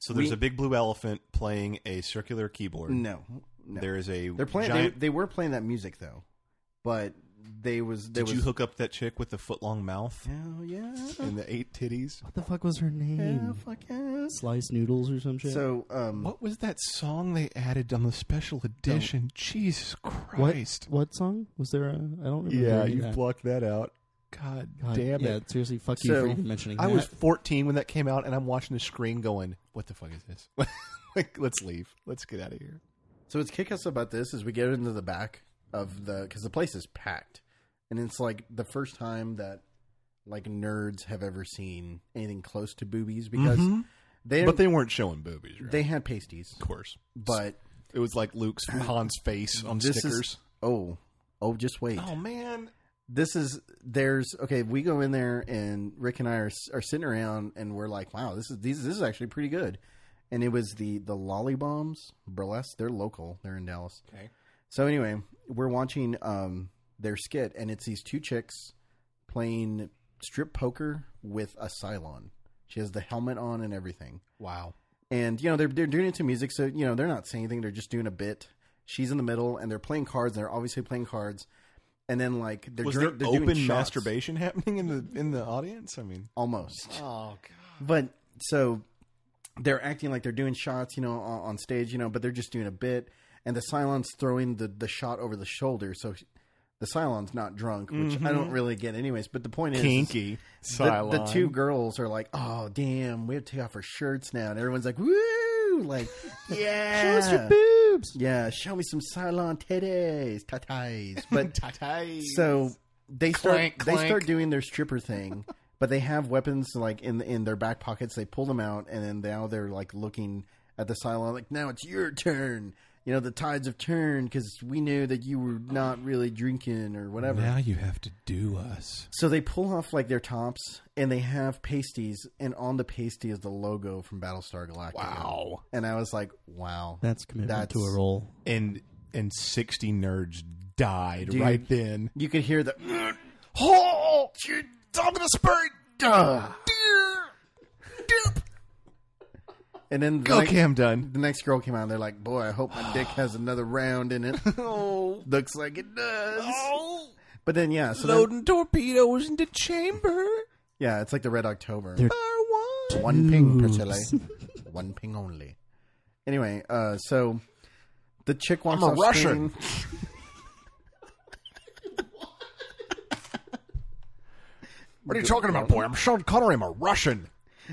So there's We- a big blue elephant playing a circular keyboard. No, no. There is a They're playing. giant... They, they were playing that music though, but they was. There Did was, you hook up that chick with the foot-long mouth Hell yeah! and the eight titties? What the fuck was her name? Hell fuck yeah! Slice noodles or some shit. So, um, What was that song they added on the special edition? Jesus what? Christ. What song was there? A, I don't remember. Yeah, any of you've that. blocked that out. God, God, damn yeah, it. seriously, fuck you So, for even mentioning I that. was fourteen when that came out, and I'm watching the screen going, what the fuck is this? Like, let's leave. Let's get out of here. So what's kick us about this is we get into the back of the because the place is packed, and it's like the first time that like nerds have ever seen anything close to boobies because Mhm. they But they weren't showing boobies, right? they had pasties, of course. but It was like Luke's Han's face on this stickers. is oh oh just wait. Oh, man. This is there's okay. We go in there and Rick and I are are sitting around and we're like, wow, this is these this is actually pretty good. And it was the the Lollybombs Burlesque. They're local. They're in Dallas. Okay. So anyway, we're watching um, their skit, and it's these two chicks playing strip poker with a Cylon. She has the helmet on and everything. Wow. And you know they're they're doing it to music, so you know they're not saying anything. They're just doing a bit. She's in the middle, and they're playing cards. And they're obviously playing cards. And then like they're Was drink, there they're doing open shots. masturbation happening in the in the audience? I mean, Almost. oh, God. But so they're acting like they're doing shots, you know, on, on stage, you know, but they're just doing a bit. And the Cylon's throwing the, the shot over the shoulder, so the Cylon's not drunk, which I don't really get, anyways. But the point is, Kinky. is the, the Cylon. two girls are like, "Oh, damn, we have to take off our shirts now," and everyone's like, "Woo!" Like, yeah, Show us your boobs. yeah, show me some Cylon titties, tatais. But Tatais. so they start Clank, they clank. start doing their stripper thing, but they have weapons like in in their back pockets. They pull them out, and then now they're like looking at the Cylon, like, now it's your turn. You know, the tides have turned because we knew that you were not really drinking or whatever. Now you have to do us. So they pull off like their tops, and they have pasties, and on the pasty is the logo from Battlestar Galactica. Wow. And I was like, wow, That's commitment That's- to a role. And and sixty nerds died Dude. right then. you could hear the. Oh, I'm gonna spurt. Duh. And then the Okay, next, I'm done. the next girl came out, and they're like, boy, I hope my dick has another round in it. Oh, Looks like it does. oh. But then, yeah, so then, Loading torpedoes into chamber. yeah, it's like the Red October. They're- Bar one. One ping per Oops. chile. One ping only. Anyway, uh, so the chick walks I'm a off Russian. screen. What are you talking about, boy? I'm Sean Connery. I'm a Russian.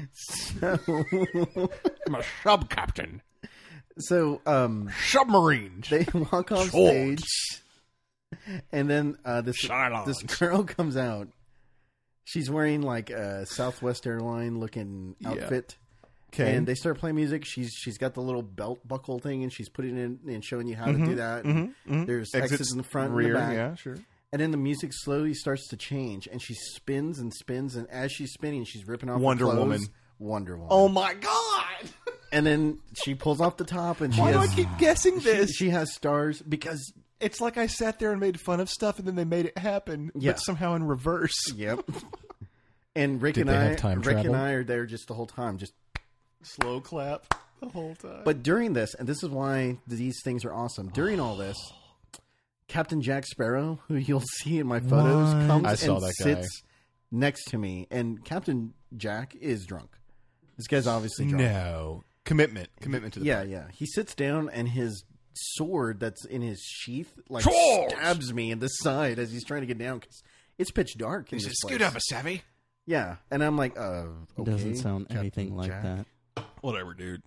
I'm a sub captain. So um, Submarines. they walk on Swords. stage, and then uh, this Cylons. this girl comes out. She's wearing like a Southwest Airline looking outfit. Okay. And they start playing music. She's she's got the little belt buckle thing, and she's putting it in and showing you how to do that. And There's exits in the front, rear. and the back. Yeah, sure. And then the music slowly starts to change, and she spins and spins, and as she's spinning, she's ripping off her Wonder clothes. Woman. Wonder Woman. Oh my God! And then she pulls off the top, and she Why do I has keep guessing she, this? she has stars because It's like I sat there and made fun of stuff, and then they made it happen, Yeah. but somehow in reverse. yep. And Rick Did and they I, have time Rick travel? and I are there just the whole time, just. Slow clap the whole time. But during this, and this is why these things are awesome. During all this, Captain Jack Sparrow, who you'll see in my photos, What? comes I saw and that guy. sits next to me, and Captain Jack is drunk. This guy's obviously drunk. no commitment, commitment to the Yeah, yeah. He sits down, and his sword that's in his sheath like Swords! stabs me in the side as he's trying to get down because it's pitch dark in He this says, place. "Scoot up, a savvy." Yeah, and I'm like, uh, It okay, doesn't sound Captain anything like Jack. that. Whatever, dude.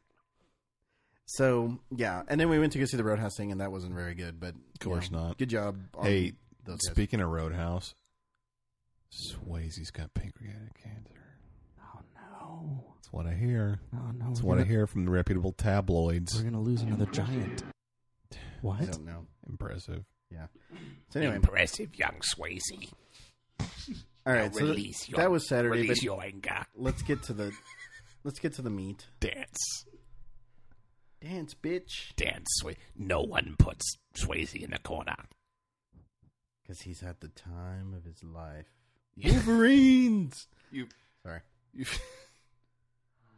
So yeah, and then we went to go see the Roadhouse thing, and that wasn't very good. But of course not. Good job. On Hey, those guys. speaking of Roadhouse, Swayze's got pancreatic cancer. Oh no! That's what I hear. Oh no! That's we're what I gonna- hear from the reputable tabloids. We're gonna lose another giant. I What? don't know. Impressive. Yeah. So anyway, Impressive, young Swayze. all right. So release your, that was Saturday. Release But your anger. let's get to the let's get to the meat. Dance. Dance, bitch. Dance, Swayze. No one puts Swayze in the corner. Because he's had the time of his life. Wolverines. You. Sorry. you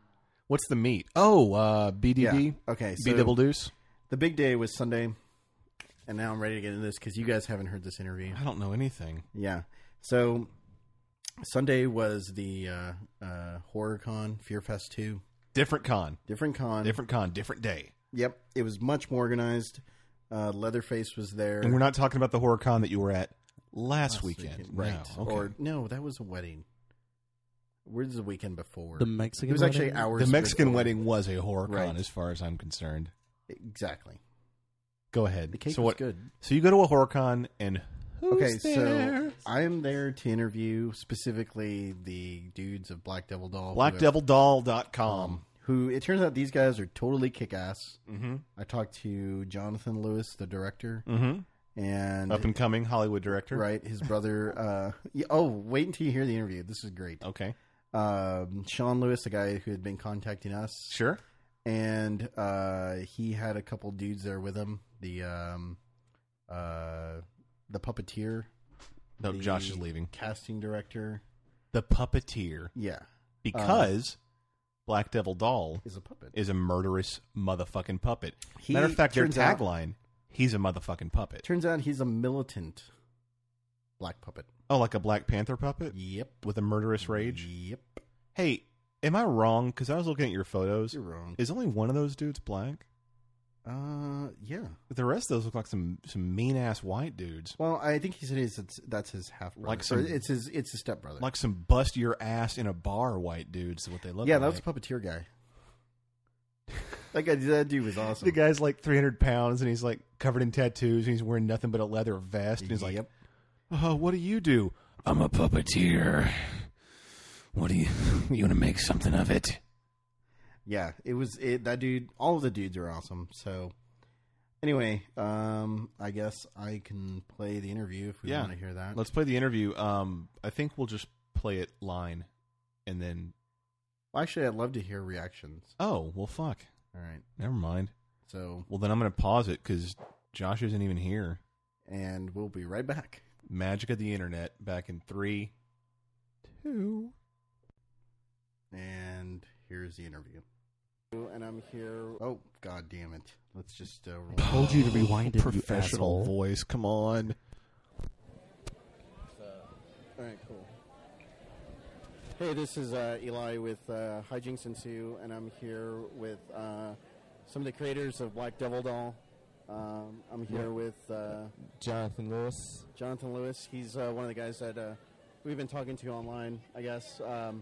What's the meat? Oh, uh, B D D? Yeah. Okay, B so- double deuce? The big day was Sunday, and now I'm ready to get into this because you guys haven't heard this interview. I don't know anything. Yeah. So Sunday was the uh, uh, HorrorCon Fear Fest two. Different con. Different con. Different con. Different day. Yep. It was much more organized. Uh, Leatherface was there. And we're not talking about the horror con that you were at last, Last weekend. Right. No. Okay. Or no, that was a wedding. Where's the weekend before? The Mexican It was actually wedding? hours the Mexican before. wedding was a horror con Right. as far as I'm concerned. Exactly. Go ahead. The cake so was what, good. So you go to a horror con and who's Okay, there? so I am there to interview specifically the dudes of Black Devil Doll. black who devil doll dot have- com. um, who it turns out these guys are totally kick-ass. Mm-hmm. I talked to Jonathan Lewis, the director, Mm-hmm. and Up and coming Hollywood director. right, his brother. Uh, yeah, oh, wait until you hear the interview. This is great. Okay. Um, Sean Lewis, the guy who had been contacting us, Sure. and uh, he had a couple dudes there with him. The um, uh, the puppeteer. No, the Josh is leaving. Casting director. The puppeteer. Yeah, Because Black Devil Doll is a puppet. is a murderous motherfucking puppet. He Matter of fact, their turns out- tagline, he's a motherfucking puppet. Turns out he's a militant black puppet. Oh, like a Black Panther puppet? Yep. With a murderous rage? Yep. Hey, am I wrong? Because I was looking at your photos. You're wrong. Is only one of those dudes black? Uh, yeah. The rest of those look like some, some mean-ass white dudes. Well, I think he said it's, it's that's his half brother. Like some- it's his it's his stepbrother. Like some bust-your-ass-in-a-bar white dudes is what they look yeah, like. that was a puppeteer guy. That guy, that dude was awesome. The guy's like three hundred pounds, and he's like covered in tattoos, and he's wearing nothing but a leather vest, and he's like, Yep. oh, what do you do? I'm a puppeteer. What do you... You want to make something of it? Yeah, it was it. That dude. All of the dudes are awesome. So, anyway, um, I guess I can play the interview if we Yeah. want to hear that. Let's play the interview. Um, I think we'll just play it line, and then... Well, actually, I'd love to hear reactions. Oh, well, fuck. All right. Never mind. So, Well, then I'm going to pause it, because Josh isn't even here. and we'll be right back. Magic of the internet, back in three, two... And here's the interview. And I'm here. Oh, god damn it! Let's just uh, roll. Told you to rewind it, you Professional asshole. voice, come on. All right, cool. Hey, this is uh, Eli with uh, Hijinks and Sue, and I'm here with uh, some of the creators of Black Devil Doll. Um, I'm here with uh, Jonathan Lewis. Jonathan Lewis. He's uh, one of the guys that uh, we've been talking to online, I guess. Um,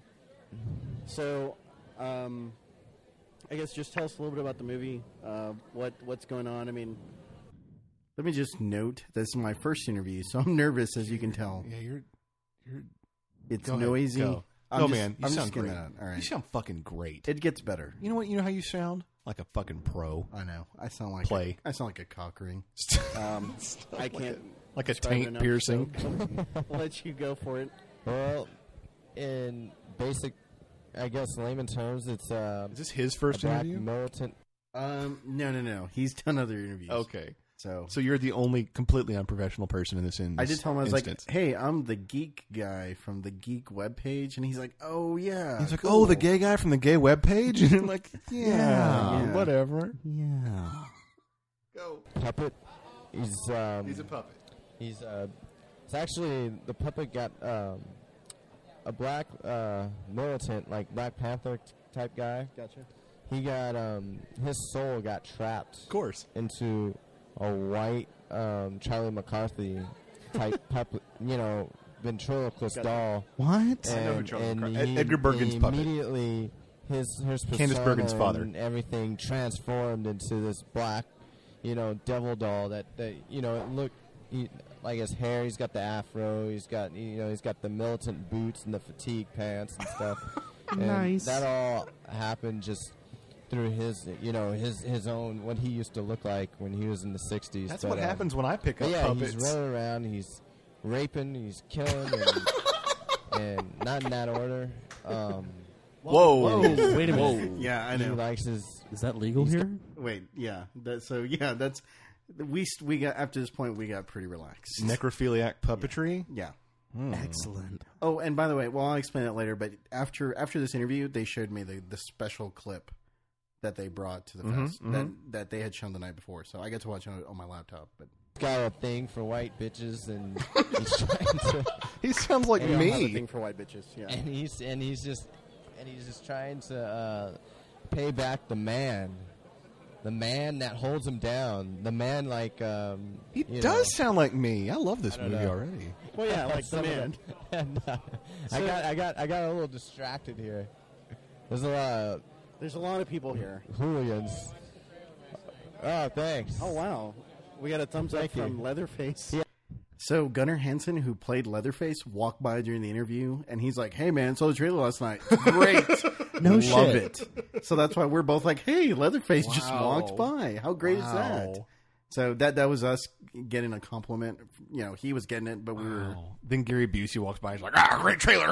so, um, I guess just tell us a little bit about the movie. Uh, what what's going on? I mean, let me just note this is my first interview, so I'm nervous, as you can tell. Yeah, you're... you're It's Go ahead, noisy. go. I'm Go, just- man. You I'm sound just getting great. that out. All right. You sound fucking great. It gets better. You know what? You know how you sound? Like a fucking pro. I know. I sound like Play. A, I sound like a cock ring. Um, I can't. Like a describe it taint enough, piercing. so I'll let you go for it. Well, in basic, I guess, layman terms, it's uh, Is this his a first black interview? militant. Um, no, no, no. He's done other interviews. Okay. So, So you're the only completely unprofessional person in this in I did tell him, I was instance. like, hey, I'm the geek guy from the geek webpage. And he's like, oh, yeah. He's like, cool. oh, the gay guy from the gay webpage? And I'm like, yeah, Yeah. whatever. Yeah. Go. Puppet. He's um, He's a puppet. he's uh, it's actually the puppet got um, a black uh, militant, like Black Panther t- type guy. Gotcha. He got um, his soul got trapped Of course. into a white um, Charlie McCarthy type puppet, you know, ventriloquist Gotcha. doll. What? I know who And, Charlie and McCarthy- he, Edgar Bergen's he puppet. Immediately, his his Candace persona Bergen's father. and everything transformed into this black, you know, devil doll. That, that you know, it looked he, like his hair. He's got the afro. He's got you know, he's got the militant boots and the fatigue pants and stuff. And Nice. That all happened just through his, you know, his his own what he used to look like when he was in the sixties. That's but, what um, happens when I pick but up yeah, puppets. he's running around. He's raping. He's killing. And, and not in that order. Um, Whoa. Whoa, wait a minute. Yeah, I he know. likes his. Is that legal He's here? Wait, yeah. That, so, yeah, that's. We we got, after this point, we got pretty relaxed. Necrophiliac puppetry? Yeah. Excellent. Oh, and by the way, well, I'll explain it later. But after after this interview, they showed me the, the special clip that they brought to the Mhm, fest mhm. that that they had shown the night before. So I get to watch it on, on my laptop. But Got a thing for white bitches, and he's trying to, He sounds like I don't have a me. thing for white bitches. Yeah. and he's and he's just and he's just trying to uh, pay back the man, the man that holds him down, the man like um, He you does know. sound like me. I love this I don't movie know. already. Well, yeah, like the Some of man. them. And, uh, I got I got I got a little distracted here. There's a lot of There's a lot of people here. hooligans. Oh, thanks. Oh wow, we got a thumbs Thank up you. from Leatherface. Yeah. So Gunnar Hansen, who played Leatherface, walked by during the interview, and he's like, "Hey man, saw the trailer last night. Great, No love shit. it." So that's why we're both like, "Hey, Leatherface just Wow. walked by. How great is that?" Wow. So that that was us getting a compliment. You know, he was getting it, but we were. Wow. Then Gary Busey walks by. He's like, "Ah, great trailer."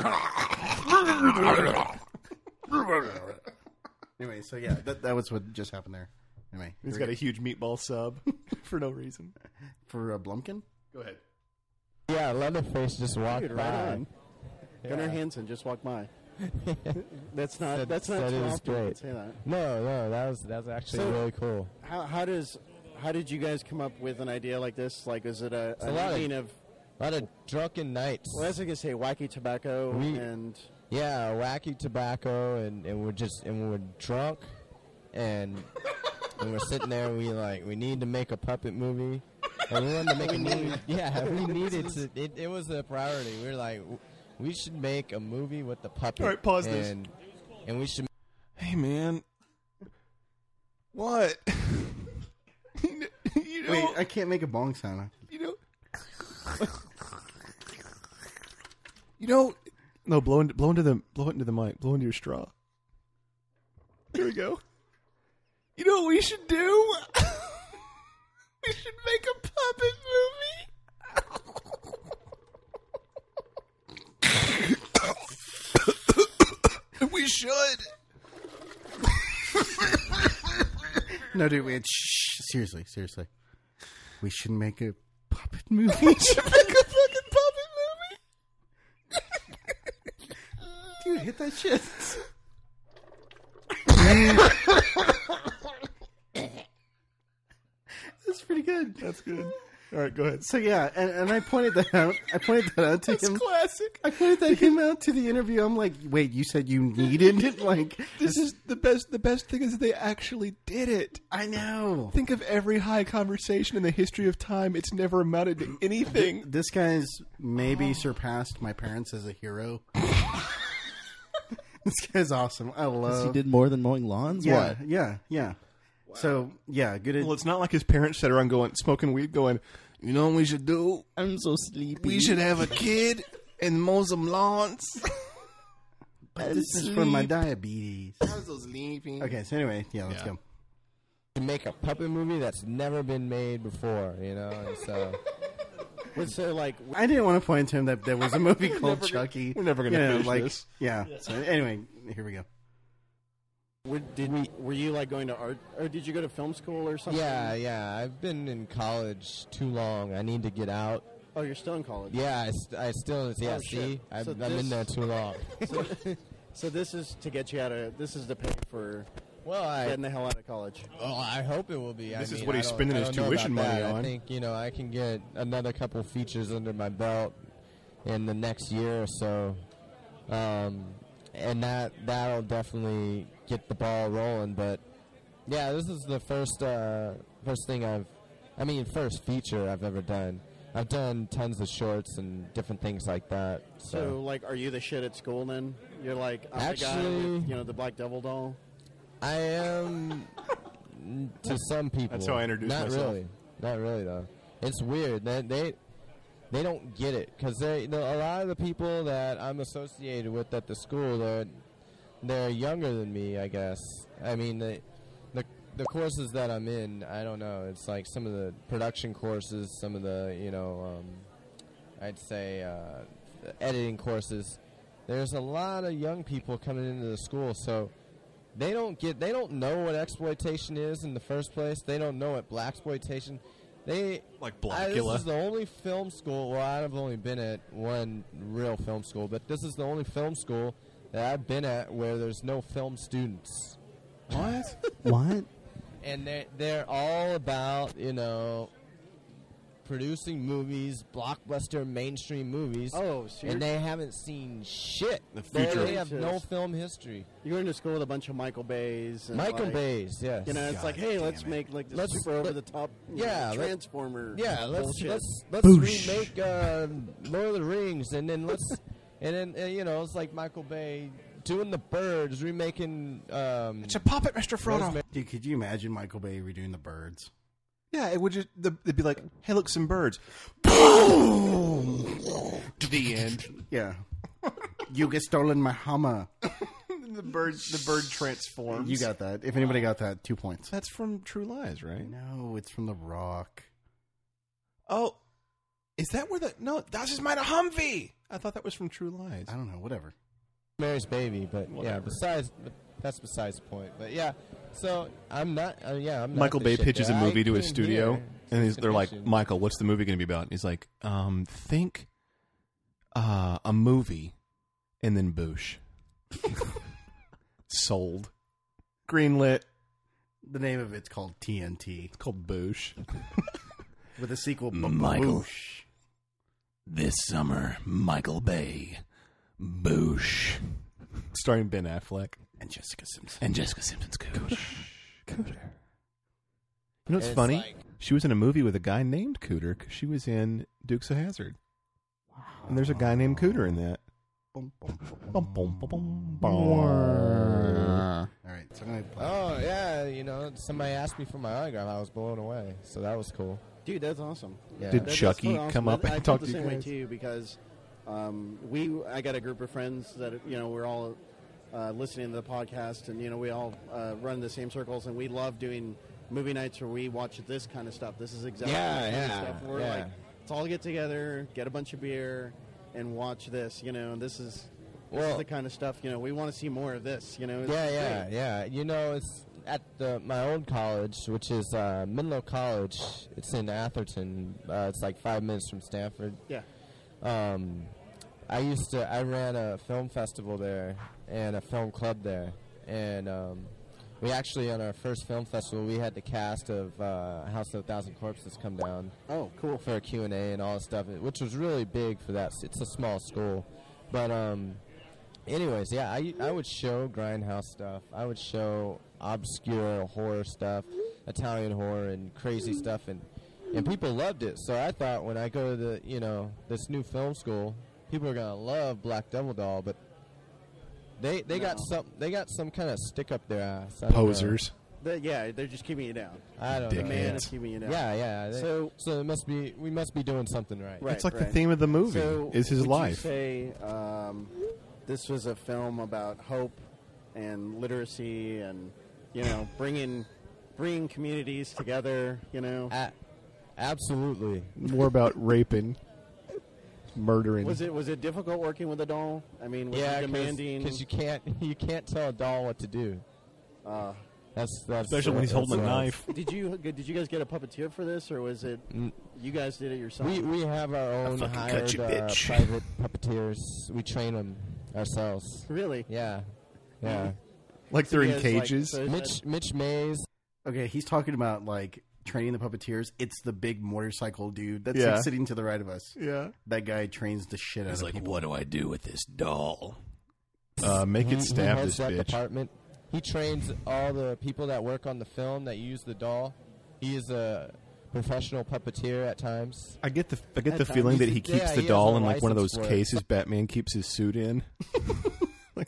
Anyway, so yeah, that that was what just happened there. Anyway, He's here got a we huge meatball sub for no reason. go. for uh, Blumpkin. Go ahead. Yeah, Leatherface just walked Dude, by. right on. Gunnar Yeah. Hansen just walked by. That's not. That- that's not that too is often you can great. say that. No, no, that was that's actually So- really cool. How how does how did you guys come up with an idea like this? Like, is it a, a a lot of- evening of? A lot of drunken nights. Well, as I can say, wacky tobacco We- and Yeah, wacky tobacco, and, and we're just and we're drunk, and and we're sitting there. And we like we need to make a puppet movie, and we wanted to make a movie. Yeah, we needed to. It, it was a priority. We were like, w- we should make a movie with the puppet. All right, pause this. and, And we should. Hey, man. What? you know, wait, I can't make a bong sound. you know, you know. No, blow into, blow into the blow it into the mic. Blow into your straw. Here we go. You know what we should do? We should make a puppet movie. We should. No, dude, wait, shh, seriously, seriously. We should make a puppet movie. We should make a fucking puppet movie. Dude, hit that shit. That's pretty good. That's good. All right, go ahead. So yeah, and, and I pointed that out. I pointed that out to That's him. classic. I pointed that him out to the interview. I'm like, wait, you said you needed it? Like, This is the best. The best thing is that they actually did it. I know. Think of every high conversation in the history of time. It's never amounted to anything. This guy's maybe surpassed my parents as a hero. This guy's awesome. I love. He did more than mowing lawns. Yeah, What? yeah, yeah. So yeah, good. Ad- Well, it's not like his parents sat around going, smoking weed, going, you know what we should do? I'm so sleepy. We should have a kid and mow some lawns. but this is for my diabetes. I'm so sleepy. Okay, so anyway, yeah, let's Yeah. go. To make a puppet movie that's never been made before, you know. And so What's so like? I didn't want to point to him that there was a movie called never gonna- Chucky. we're never gonna You know, finish like, this. Yeah. So anyway, here we go. Were, did we, were you like going to art, or did you go to film school or something? yeah, yeah. I've been in college too long. I need to get out. Oh, you're still in college. Yeah, I, st- I still yeah. Oh, see, shit. I've, So I'm this- in there too long. So, so this is to get you out of. This is to pay for Well, I getting the hell out of college. oh, I hope it will be. This I is mean, what I he's don't- spending I his don't know tuition about money that. on. I think you know I can get another couple features under my belt in the next year or so, um, and that that'll definitely get the ball rolling. But yeah, this is the first uh, first thing I've, I mean, first feature I've ever done. I've done tons of shorts and different things like that. So, So, like, are you the shit at school then? You're like, I'm the guy Actually- with, you know, the Black Devil doll. I am to some people. That's how I introduce Not myself. really. Not really though. It's weird. They they, they don't get it because they a lot of the people that I'm associated with at the school they're they're younger than me. I guess. I mean the the the courses that I'm in. I don't know. It's like some of the production courses, some of the you know, um, I'd say uh, editing courses. There's a lot of young people coming into the school, so. They don't get. They don't know what exploitation is in the first place. They don't know what blaxploitation. They Like I, this Blackula. is the only film school. Well, I've only been at one real film school, but this is the only film school that I've been at where there's no film students. What? What? And they're, they're all about, you know, producing movies, blockbuster mainstream movies. Oh, so you're, and they haven't seen shit. The They, future. they have no film history. you're going to school with a bunch of Michael Bays. And Michael like, Bay's, yes. You know, it's God like, hey, damn let's it. make like this Let's- super over let- the top, yeah, let- Transformer. Yeah, let's bullshit. let's let's Boosh. remake uh, Lord of the Rings, and then let's and then uh, you know it's like Michael Bay doing the Birds, remaking. Um, It's a puppet, Mister Frodo. Rosemary- Dude, could you imagine Michael Bay redoing the Birds? Yeah, it would just the, it'd be like, hey, look, some birds. Boom. To the end. Yeah. You get stolen my Hummer. the bird, the bird transforms. You got that. If anybody got that, two points. That's from True Lies, right? No, it's from The Rock. Oh, is that where the no? Das ist meine Humvee. I thought that was from True Lies. I don't know, whatever. Mary's Baby, but yeah, Whatever. besides but that's besides the point. But yeah, so I'm not. Uh, yeah, I'm not Michael the Bay shit pitches a guy. movie to I his came studio, here and to he's, they're like, convention. "Michael, what's the movie going to be about?" And he's like, "Um, think, uh, a movie, and then boosh." Sold, greenlit. The name of it's called T N T. It's called Boosh. With a sequel, Michael. Boosh. This summer, Michael Bay, Boosh, Starring Ben Affleck. And Jessica Simpson. and Jessica Simpson's coach. You know what's It's funny? like- She was in a movie with a guy named Cooter because she was in Dukes of Hazzard. And there's a guy named Cooter in that. Boom, boom, boom. Bum, bum, bum, bum, bum. All right, so I'm going to play. Oh yeah, you know, somebody asked me for my autograph. I was blown away, so that was cool. Dude, that's awesome. Yeah. Did That- that's Chucky totally awesome. come up I and felt talk the to you same way guys? too because um, we I got a group of friends that you know we're all uh, listening to the podcast and you know we all uh, run the same circles and we love doing movie nights where we watch this kind of stuff. This is exactly Yeah, the kind yeah, of stuff. We're yeah. like let's all get together, get a bunch of beer, and watch this. You know, and this is this Well- is the kind of stuff you know we want to see more of this. You know, It's Yeah, yeah, great. yeah. You know, it's at the my old college, which is uh, Menlo College. It's in Atherton. Uh, it's like five minutes from Stanford. Yeah. Um, I used to. I ran a film festival there and a film club there, and um, we actually on our first film festival we had the cast of uh, House of a Thousand Corpses come down Oh, cool. for a Q and A and all that stuff, which was really big for that. It's a small school, but um, anyways, yeah, I I would show grindhouse stuff. I would show obscure horror stuff, Italian horror, and crazy stuff, and and people loved it. So I thought when I go to the you know this new film school, people are gonna love Black Devil Doll, but they they got some they got some kind of stick up their ass. I don't know. Posers. The- yeah, they're just keeping you down. I don't Dickheads. know. Man is keeping you down. Yeah, yeah. They- So- so it must be we must be doing something right. Right. It's like right. the theme of the movie So is his would life. You say um, this was a film about hope and literacy, and you know, bringing bringing communities together. You know, A- absolutely. More about raping, murdering. was it was it difficult working with a doll? I mean, was Yeah, it demanding? because you can't you can't tell a doll what to do. uh, That's that's Especially when he's that's holding a rough. knife. did you did you guys get a puppeteer for this, or was it Mm. you guys did it yourself? We we have our own fucking cut hired you, uh, bitch. private puppeteers. We train them ourselves. really? Yeah, yeah. Like So they're you in guys, like, cages. so is Mitch Mitch Mays. Okay, he's talking about like training the puppeteers. It's the big motorcycle dude that's Yeah. like, sitting to the right of us. yeah. That guy trains the shit out He's of like, people. what do I do with this doll? Uh, make He- it stab he this heads that bitch. department. He trains all the people that work on the film that use the doll. He is a professional puppeteer at times. I get the I get At the times. feeling that He's- he keeps yeah, the he has doll a in like one of those license for it. cases Batman keeps his suit in. like,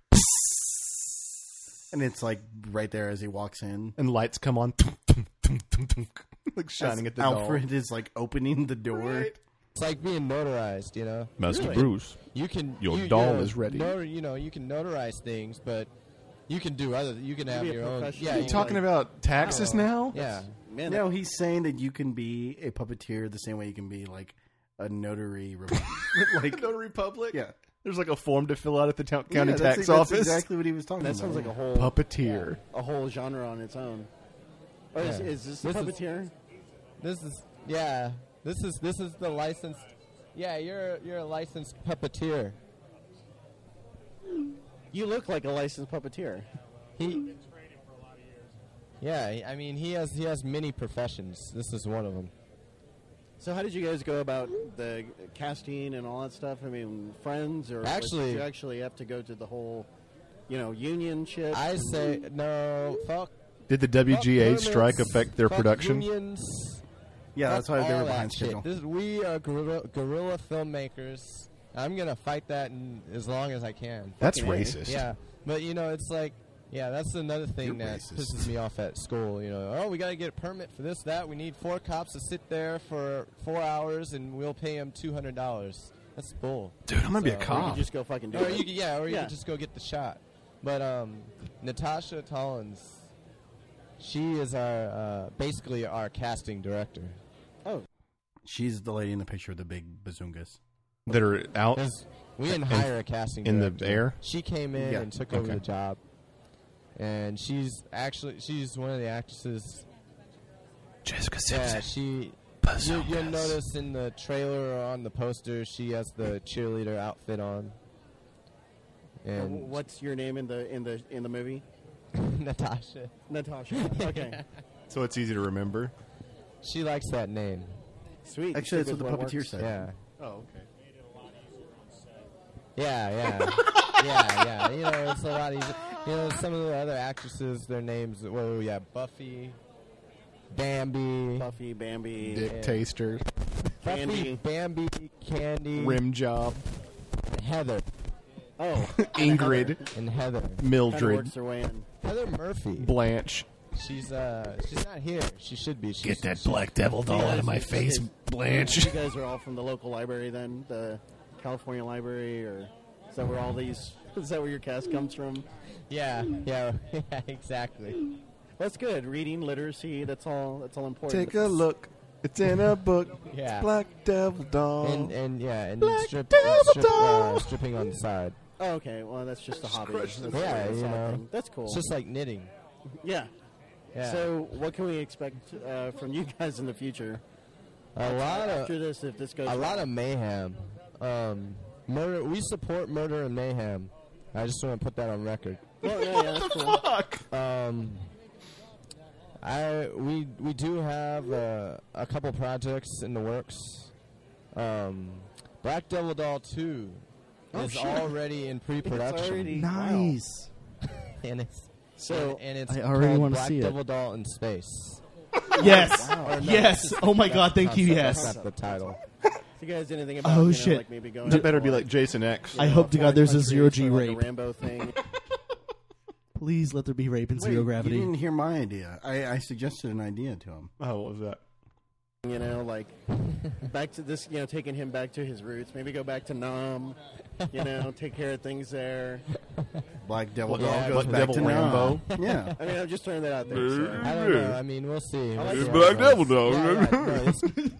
And it's like right there as he walks in. and lights come on, like shining As at the Alfred doll. is like opening the door. It's like being notarized, you know. Master Really? Bruce. You can Your you, doll you know, is ready. Not, you know, you can notarize things, but you can do other. You can have be a your own. professional. Yeah, Are you you talking like- about taxes Oh. now? Yeah, Man, no, he's saying that you can be a puppeteer the same way you can be like a notary. Rep- like, Notary Public? yeah, There's like a form to fill out at the town, county yeah, that's, tax that's office. exactly what he was talking That about. sounds like a whole Puppeteer. a whole genre on its own. Or is, Yeah. is this the This is- puppeteer? This is yeah. This is this is the licensed. Yeah, you're you're a licensed puppeteer. You look like a licensed puppeteer. He. Yeah, he- I mean he has he has many professions. This is one of them. So how did you guys go about the casting and all that stuff? I mean, friends or Actually- did you actually have to go to the whole, you know, union shit? I say no. Fuck. Did the W G A fuck strike permits, affect their fuck production? Unions, yeah, that's fuck why they all were that behind shit. schedule. This, we are guerrilla, guerrilla filmmakers. I'm gonna fight that in, as long as I can. That's Fucking A. racist. Yeah, but you know, it's like, yeah, that's another thing You're that racist. pisses me off at school. You know, oh, we got to get a permit for this, that. We need four cops to sit there for four hours, and we'll pay them two hundred dollars. That's bull. Dude, I'm gonna be a So- Or you cop. could just go fucking do Or it. you, could- yeah, or you Yeah. could just go get the shot. But um, Natasha Tollins, she is our uh, basically our casting director. Oh, she's the lady in the picture with the big bazungas. That are out. 'Cause we didn't In- hire a casting in the director. air? She came in Yeah. and took over Okay. the job, and she's actually she's one of the actresses. Jessica Yeah, Simpson. she. You, Bazookas. you'll notice in the trailer or on the poster, she has the cheerleader outfit on. Uh, And What's your name in the in the in the movie? Natasha, Natasha. Okay, So it's easy to remember. she likes that name. sweet. Actually, that's what Stupid the what puppeteer works. said. Yeah. Oh, okay. Yeah, yeah, yeah, yeah. You know, it's a lot easier. You know, some of the other actresses, their names. Well, yeah, Buffy, Bambi, Buffy, Bambi, Dick Yeah. taster, Buffy, Candy. Bambi, Candy, rim job, Heather, Oh, Ingrid, and Heather. kind of Mildred, works their way in. Heather Murphy. Blanche. She's uh, she's not here. She should be. She's, Get that she's- black devil doll out of my face, Blanche. You guys are all from the local library, then the California Library, or is that where all these? Is that where your cast comes from? Yeah, yeah, yeah, exactly. That's good. Reading, literacy. That's all. That's all important. Take a look. It's in a book. Yeah. Black devil doll. And and yeah, and Black strip, devil strip, uh, doll. stripping on the side. Oh, okay. Well, that's just a hobby. crush That's the- Yeah, that's you all know. thing. That's cool. It's just like knitting. yeah. Yeah. So, what can we expect uh, from you guys in the future? a lot of After this, if this goes, a well? lot of mayhem. Um, murder. We support murder and mayhem. I just want to put that on record. Well, yeah, yeah, that's cool. Fuck. Um, I we we do have uh, a couple projects in the works. Um, Black Devil Doll two Oh, is shit. already in It's pre-production, already Nice. and it's So, and, and it's I already called wanna Black see it. Devil Doll in Space. Yes. Wow. Or no, Yes. Oh my God. Thank you. That's Yes. not the title. if you guys did anything about, Oh, you know, shit. like maybe going That better to, be like Jason X. I you know, hope to God there's a foreign zero G countries or, like, rape. a Rambo thing. Please let there be rape in Wait, zero you gravity. didn't hear my idea. I, I suggested an idea to him. Oh, what was that? You know, like back to this. You know, taking him back to his roots. Maybe go back to Nam. You know, take care of things there. Black Devil Doll Doll goes Black back Devil to Rambo. Nam. Yeah, I mean, I'm just throwing that out there. So. I don't know. I mean, we'll see. I We'll like see it. how Black it Devil goes. Doll. Yeah, yeah, no, it's-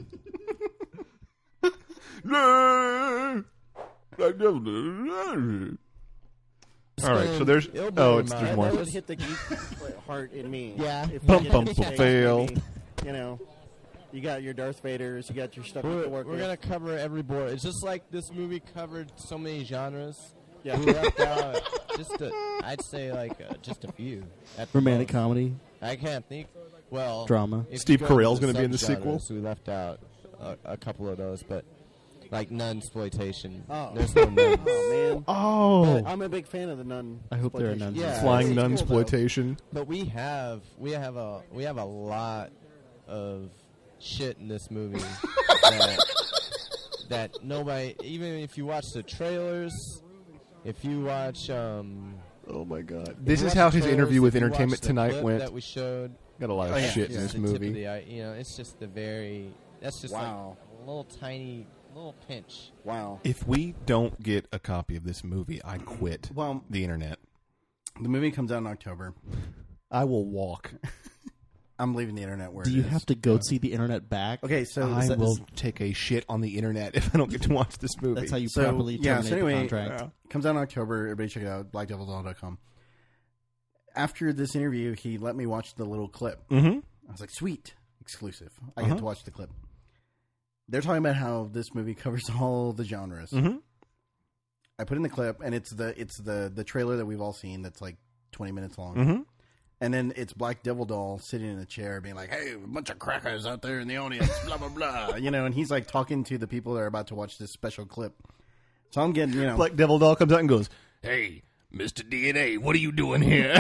Black Devil Doll. All right, so gonna- there's it'll blow oh, your it's mind. there's That, more. that would hit the geek heart in me. Yeah. If Bum, you bum, get bum, space, fail. maybe, You know, you got your Darth Vaders. You got your stuff you We're, can work we're with. gonna cover every board. It's just like this movie covered so many genres. Yeah. We left out just a, I'd say like uh, just a few. At the Romantic most. comedy, I can't think. Well, drama. if Steve you go Carell's to gonna be in the subgenres, sequel? We left out a, a couple of those, but like nun-sploitation. Oh. There's no nuns. Oh man, Oh, I'm a big fan of the nun. I hope there are exploitation. nuns. Yeah. Flying it's nun cool, though. exploitation. But we have we have a we have a lot of shit in this movie that, that nobody, even if you watch the trailers, if you watch um Oh my God! if This you is watch how the his trailers, interview with if you watch Entertainment the Tonight clip went. that we showed, Got a lot of Oh, yeah. shit in Yeah. this the tip of movie. the eye, you know, it's just the very that's just Wow. like a little tiny little pinch. Wow. If we don't get a copy of this movie, I quit Well, the internet. the movie comes out in October. I will walk. I'm leaving the internet where do it you is. have to go see the internet back? Okay, so I is that- will is- take a shit on the internet if I don't get to watch this movie. That's how you So, properly yeah, terminate so anyway, the contract. Yeah. it comes out in October. Everybody check it out, black devil doll dot com. After this interview, he let me watch the little clip. Mm-hmm. I was like, sweet. exclusive. I Uh-huh. get to watch the clip. They're talking about how this movie covers all the genres. Mm-hmm. I put in the clip, and it's the it's the the trailer that we've all seen. That's like twenty minutes long. Mm-hmm. And then it's Black Devil Doll sitting in a chair, being like, "Hey, a bunch of crackers out there in the audience, blah blah blah," you know. And he's like talking to the people that are about to watch this special clip. So I'm getting, you know, Black Devil Doll comes out and goes, Hey, Mister D N A, what are you doing here?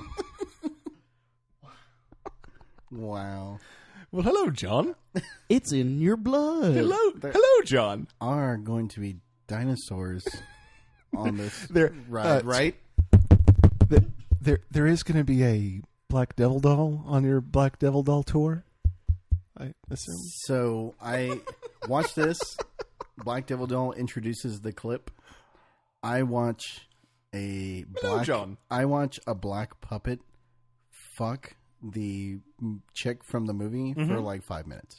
wow. well, hello, John. It's in your blood. Hello, There- hello, John. Are going to be dinosaurs on this There, ride, uh, right? There, there, there is going to be a Black Devil Doll on your Black Devil Doll tour, I assume. So I watch this. Black Devil Doll introduces the clip. I watch a Hello, black. John. I watch a black puppet fuck the chick from the movie Mm-hmm. for like five minutes.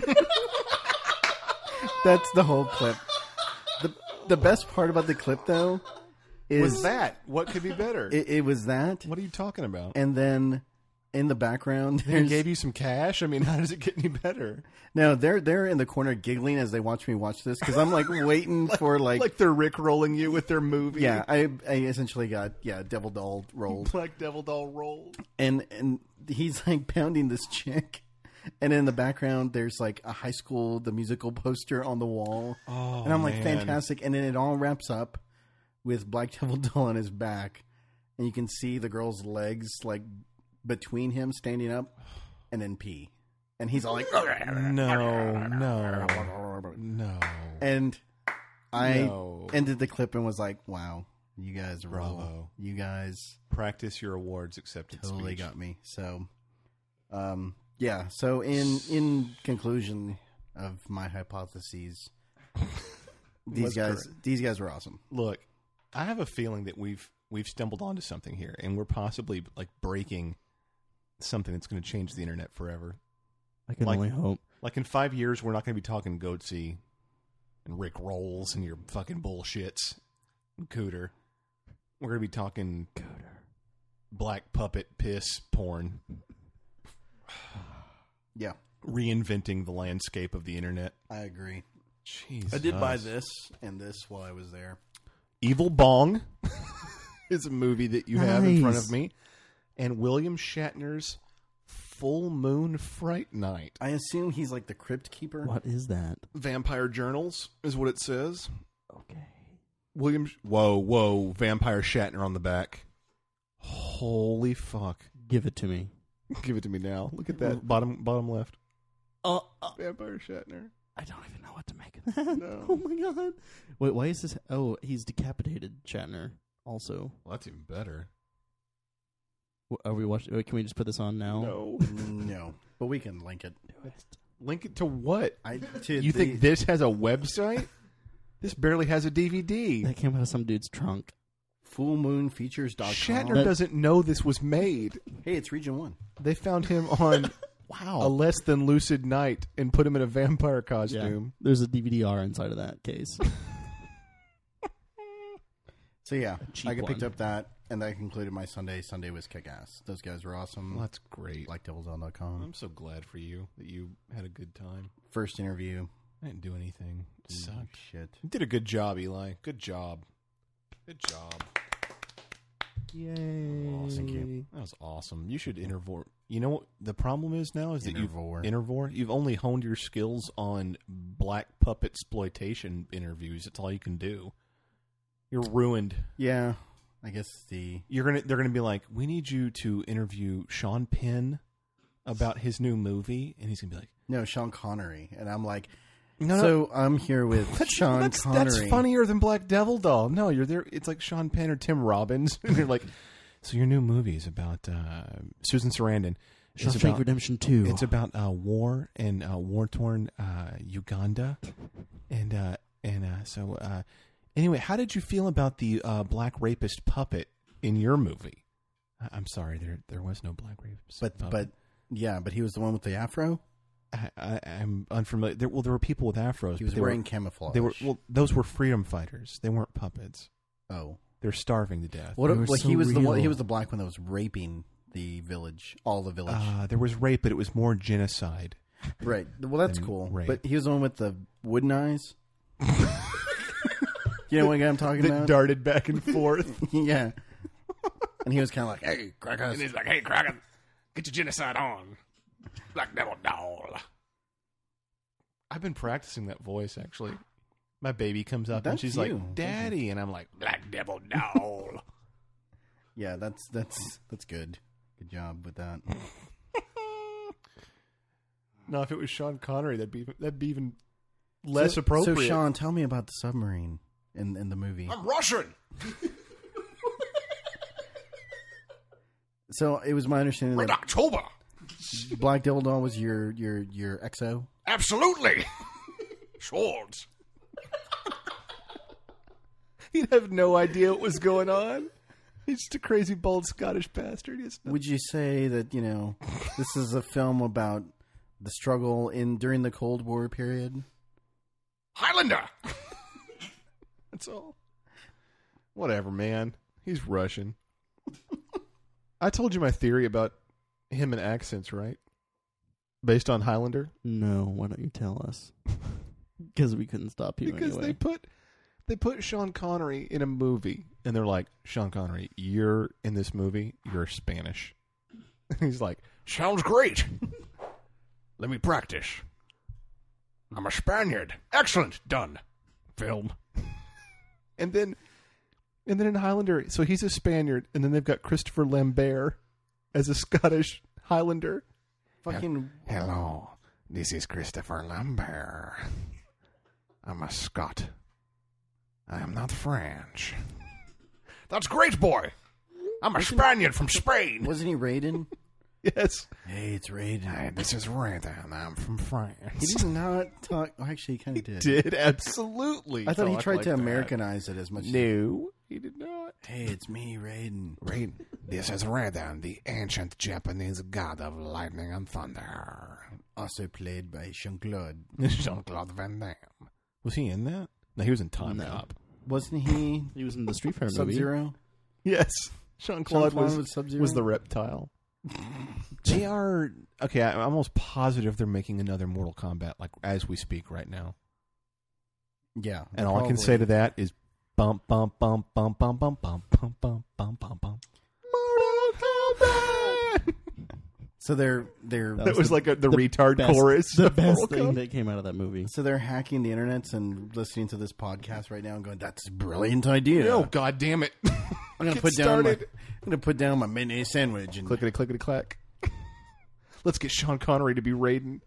That's the whole clip. the The best part about the clip, though, is Was that? What could be better? it, it was that, what are you talking about? and then in the background, They there's gave you some cash? I mean, how does it get any better? no. They're they're in the corner giggling as they watch me watch this because I'm like waiting for like, Like they're rickrolling you with their movie. yeah. I I essentially got yeah Devil Doll rolled, Black Devil Doll rolled. and and he's like pounding this chick. And in the background, there's like a High School the Musical poster on the wall, Oh, and I'm like, man. fantastic. And then it all wraps up with Black Devil Doll on his back, and you can see the girl's legs like between him standing up, and then pee, and he's all like, No, no, no. and I No. ended the clip and was like, wow, you guys rule. Bravo. You guys Practice your awards accepted totally speech. got me. So, um, yeah. So in in conclusion of my hypotheses, these Was guys correct. these guys were awesome. Look, I have a feeling that we've we've stumbled onto something here, and we're possibly like breaking something that's going to change the internet forever. I can Like- only hope. Like in five years, we're not going to be talking Goatsy and Rick Rolls and your fucking bullshits and Cooter. We're going to be talking Cooter, black puppet piss porn, Yeah, reinventing the landscape of the internet. I agree. Jesus. I did buy this and this while I was there. Evil Bong is a movie that you have in front Nice. of me, and William Shatner's Full Moon Fright Night. I assume he's like the crypt keeper. What is that? Vampire Journals is what it says. Okay. William, whoa, whoa, Vampire Shatner on the back. Holy fuck! Give it to me. Give it to me now. Look at that bottom, bottom left. Uh, uh, Vampire Shatner. I don't even know what to make of that. No. Oh my god. Wait, why is this? Oh, he's decapitated Shatner. Also, Well, that's even better. W- are we watching? Can we just put this on now? No. No, but we can link it. Link it to what? I to You the, think this has a website? This barely has a D V D. That came out of some dude's trunk. full moon features dot com? Shatner That- doesn't know this was made. Hey, it's Region One. They found him on Wow. a less than lucid night and put him in a vampire costume. There's a D V D R inside of that case. So yeah, cheap I picked one. up that, and that concluded my Sunday. Sunday was kick ass. Those guys were awesome. Well, that's great. Black Devils dot com. I'm so glad for you that you had a good time. First interview. I didn't do anything. It Mm, sucked. Shit. You did a good job, Eli. Good job. Good job. Yay. Oh, thank you. That was awesome. You should intervor. You know what the problem is now is that you've Intervor. intervor. You've only honed your skills on black puppet exploitation interviews. That's all you can do. You're ruined. Yeah, I guess the You're gonna. They're gonna be like, we need you to interview Sean Penn about his new movie, and he's gonna be like, no Sean Connery, and I'm like, no, no. so I'm here with That's, Sean that's, Connery. that's funnier than Black Devil Doll. No, you're there. It's like Sean Penn or Tim Robbins, and you're like, so your new movie is about uh, Susan Sarandon. It's Shawshank about, Redemption two. it's about uh, war in uh, war-torn uh, Uganda, and uh, and uh, so uh, anyway, how did you feel about the uh, black rapist puppet in your movie? I- I'm sorry, there there was no black rapist, but puppet. but yeah, but he was the one with the afro. I, I, I'm unfamiliar. There, well, there were people with afros. He but was they wearing were, camouflage. They were well. Those were freedom fighters. They weren't puppets. oh, They're starving to death. what? They were Like so he was the one. real. He was the black one that was raping the village, all the village. Uh, there was rape, but it was more genocide. Right. Well, that's And cool. rape. But he was the one with the wooden eyes. You know what guy I'm talking That about? darted back and forth. Yeah. And he was kind of like, "Hey, crackers." And he's like, hey, Kraken, get your genocide on. Black Devil Doll. I've been practicing that voice, actually. My baby comes up and That's she's you. like, Daddy. And I'm like, Black Devil Doll. Yeah, that's that's that's good. Good job with that. no, if it was Sean Connery, that'd be that'd be even less so, appropriate. So, Sean, tell me about the submarine in in the movie. I'm Russian. So it was my understanding Red that October. Black Devil Doll was your your your X O. Absolutely. Swords. He'd have no idea what was going on. He's just a crazy, bald Scottish bastard. He has no- Would you say that, you know, this is a film about the struggle in during the Cold War period? Highlander. That's all. Whatever, man. He's Russian. I told you my theory about him and accents, right? Based on Highlander? No, why don't you tell us? Because we couldn't stop you Because anyway. they put they put Sean Connery in a movie, and they're like, Sean Connery, you're in this movie, you're Spanish. And he's like, Sounds great. Let me practice. I'm a Spaniard. Excellent. Done. Film. and then and then in Highlander, so he's a Spaniard, and then they've got Christopher Lambert as a Scottish Highlander. Fucking Hello. This is Christopher Lambert. I'm a Scot. I am not French. That's great, boy. I'm a Spaniard from Spain. wasn't he Raiden? Yes. Hey, it's Raiden. Hi, this is Raiden. I'm from France. He did not talk. Oh, actually, he kind of did. Did absolutely. I thought he talk tried like to that. Americanize it as much. as No, he did not. Hey, it's me, Raiden. Raiden. This is Raiden, the ancient Japanese god of lightning and thunder. Also played by Jean-Claude. Jean-Claude Van Damme. Was he in that? No, he was in Time No. Cop. Wasn't he He was in the Street Fighter movie. Sub-Zero? Yes, Jean Claude Jean-Claude was was Sub-Zero? was the reptile. They are okay. I, I'm almost positive they're making another Mortal Kombat, like as we speak right now. Yeah. And all I can say to that is bump, bump, bump, bump, bump, bump, bump, bump, bump, bump, bump, bump. Mortal Kombat. So they're they're That was the- like a, the, the retard best- chorus. The of best Mortal thing Kombat. that came out of that movie. so they're hacking the internets and listening to this podcast right now and going, "That's a brilliant idea." Oh God damn it! I'm gonna Get put down my, started. I'm gonna put down my mayonnaise sandwich and Clickety clickety clack. Let's get Sean Connery to be Raiden,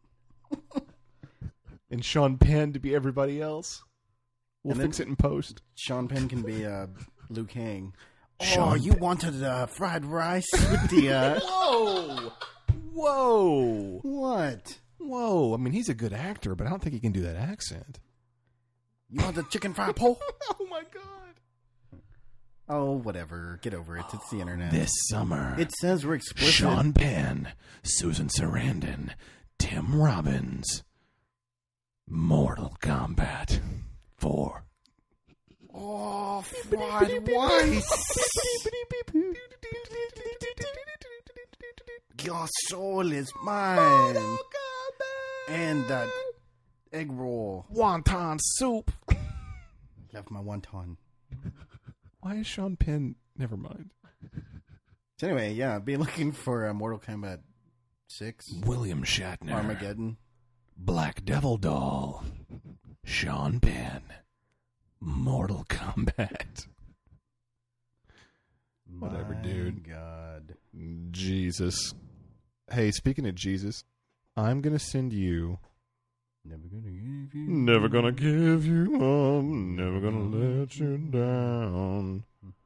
and Sean Penn to be everybody else. We'll And then- fix it in post. Sean Penn can be uh, Liu Kang. Oh, Sean you wanted uh, fried rice with the uh, Whoa! Whoa! what? Whoa! I mean, he's a good actor, but I don't think he can do that accent. You want the chicken fried pork? Oh my God! Oh, whatever. Get over it. It's the internet. This summer, It says we're explicit. Sean Penn, Susan Sarandon, Tim Robbins, Mortal Kombat four. Oh, fried rice. Your soul is mine. And that egg roll. Wonton soup. Left my wonton. Why is Sean Penn? Never mind. So anyway, yeah, be looking for uh, Mortal Kombat six. William Shatner. Armageddon. Black Devil Doll. Sean Penn. Mortal Kombat. Whatever, My dude. God. Jesus. Hey, speaking of Jesus, I'm gonna send you. Never gonna give you. Never gonna give you up. Never gonna let you down.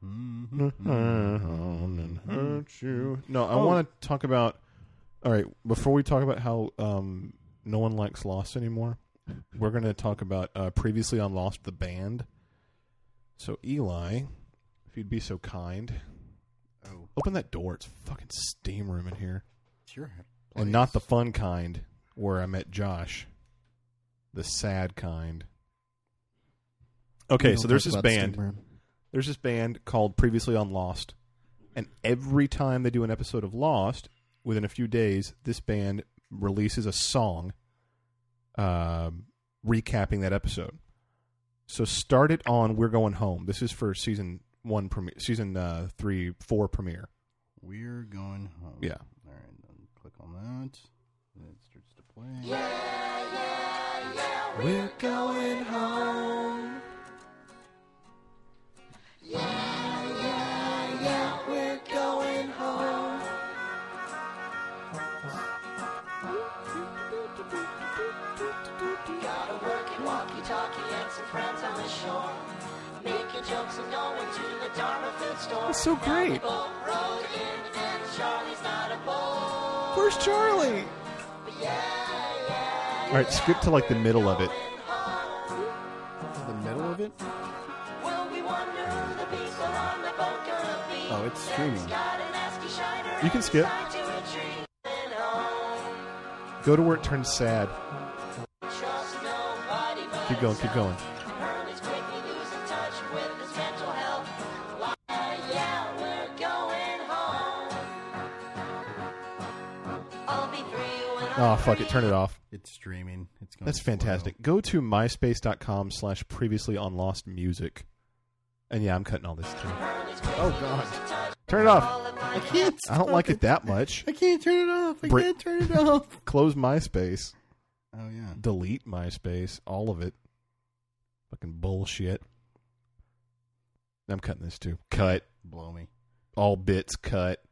Down and hurt you. No, I Oh. want to talk about. All right, before we talk about how um, no one likes Lost anymore, we're going to talk about uh, previously on Lost, the band. So, Eli, if you'd be so kind, Oh, open that door. It's fucking steam room in here. it's your And not the fun kind where I met Josh. The sad kind. Okay, We so don't there's talk this about the band. steam room. There's this band called Previously on Lost. And every time they do an episode of Lost, within a few days, this band releases a song uh, recapping that episode. So start it on We're Going Home. This is for season one premiere, season uh, three, four premiere. We're going home. Yeah. All right, then click on that. And it starts to play. We're going home. We're going home. Got a working walkie-talkie and some friends on the shore. Making jokes and going to the Dharma food store. That's so great. Boat rode in and Charlie's not aboard. Where's Charlie? All right, skip to like the middle of it. The middle of it? Will we wonder who the people on the boat gonna be? Oh, it's streaming. Got an ASCII shiner You can skip. tied to a tree and home. Go to where it turns sad. Trust nobody but Keep going, keep going. Hurley's quickly losing touch with his mental health. Why, yeah, we're going home. I'll be three when Oh, fuck it. Turn it off. It's streaming. It's going That's slow. fantastic. Go to myspace.com slash previously on Lost Music. And yeah, I'm cutting all this too. Oh, God. Turn it off. I can't. I don't stop like it that much. I can't turn it off. I Brit- can't turn it off. Close MySpace. Oh, yeah. Delete MySpace. All of it. Fucking bullshit. I'm cutting this too. Cut. Blow me. All bits cut.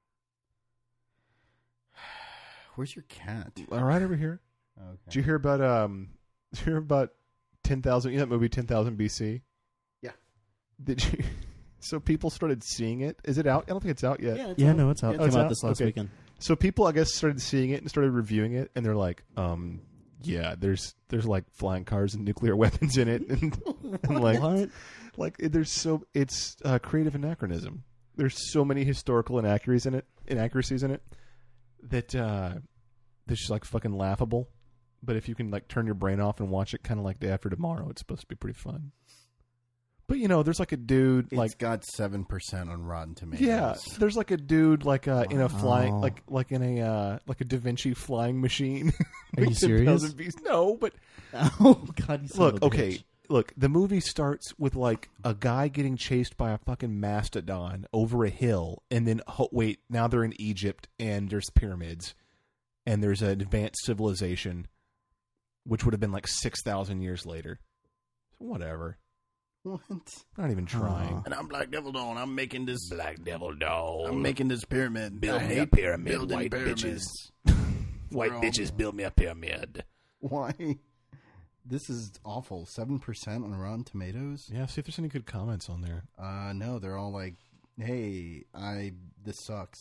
Where's your cat? All right, over here. Okay. Did you hear about um? Did you hear about ten thousand? You know that movie ten thousand B C? Yeah. Did you? So people started seeing it. Is it out? I don't think it's out yet. Yeah, it's Yeah, out. no, it's out. Yeah, It it's came out out? this last Okay. weekend. So people, I guess, started seeing it and started reviewing it, and they're like, um, yeah, there's there's like flying cars and nuclear weapons in it, and, and like What? like it- there's so it's uh, creative anachronism. There's so many historical inaccuracies in it, inaccuracies in it that uh, that's just like fucking laughable. But if you can like turn your brain off and watch it, kind of like Day After Tomorrow, it's supposed to be pretty fun. But you know, there's like a dude It's like got seven percent on Rotten Tomatoes. yeah, there's like a dude like uh, in a flying Wow. like like in a uh, like a Da Vinci flying machine. Are you Like serious? ten thousand beasts. No, but Oh God! You son look, of a okay, bitch. look. The movie starts with like a guy getting chased by a fucking mastodon over a hill, and then ho- wait, now they're in Egypt, and there's pyramids, and there's an advanced civilization, which would have been like six thousand years later. Whatever. What? Not even trying. Aw. And I'm Black Devil Dawn. I'm making this. Black Devil Doll. I'm making this pyramid. Build I me a hate pyramid, building white pyramids. White We're all- bitches build me a pyramid. Why? This is awful. Seven percent on Rotten Tomatoes. Yeah, see if there's any good comments on there. Uh, no, they're all like, "Hey, I this sucks."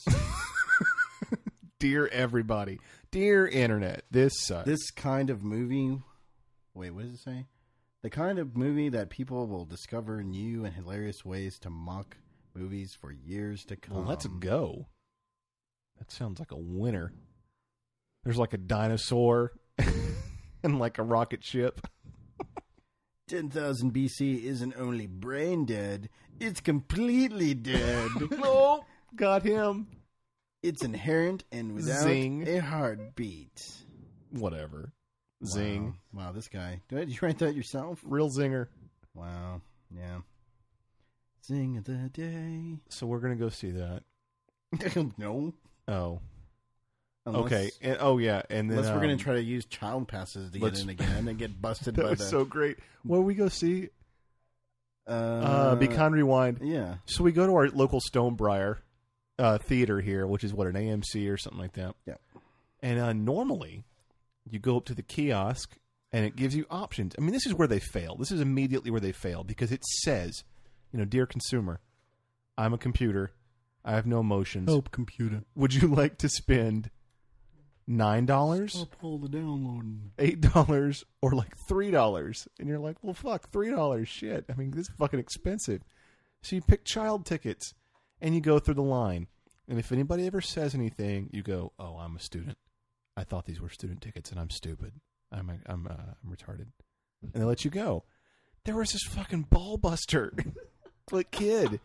Dear everybody, dear internet, this sucks. This kind of movie. Wait, what does it say? The kind of movie that people will discover new and hilarious ways to mock movies for years to come. Well, let's go. That sounds like a winner. There's like a dinosaur and like a rocket ship. ten thousand B C isn't only brain dead, it's completely dead. No, got him. It's inherent and without Zing. a heartbeat. Whatever. Zing. Wow, wow this guy. Did you write that yourself? Real zinger. Wow. Yeah. Zing of the day. So we're gonna go see that. No. Oh, Unless, okay. And, oh yeah, and then Unless we're um, going to try to use child passes to get let's- in again and get busted That by was the. so great. What we go see? uh, Uh, Be Kind Rewind. Yeah. So we go to our local Stonebriar uh, theater here, which is what, an A M C or something like that. Yeah. And uh, normally, you go up to the kiosk and it gives you options. I mean, this is where they fail. This is immediately where they fail because it says, you know, dear consumer, I'm a computer. I have no emotions. Help computer. Would you like to spend nine dollars, Stop all the downloading. eight dollars, or like three dollars? And you're like, well, fuck, three dollars. Shit. I mean, this is fucking expensive. So you pick child tickets and you go through the line. And if anybody ever says anything, you go, oh, I'm a student. I thought these were student tickets and I'm stupid. I'm a, I'm, uh, I'm retarded. And they let you go. There was this fucking ball buster, like kid,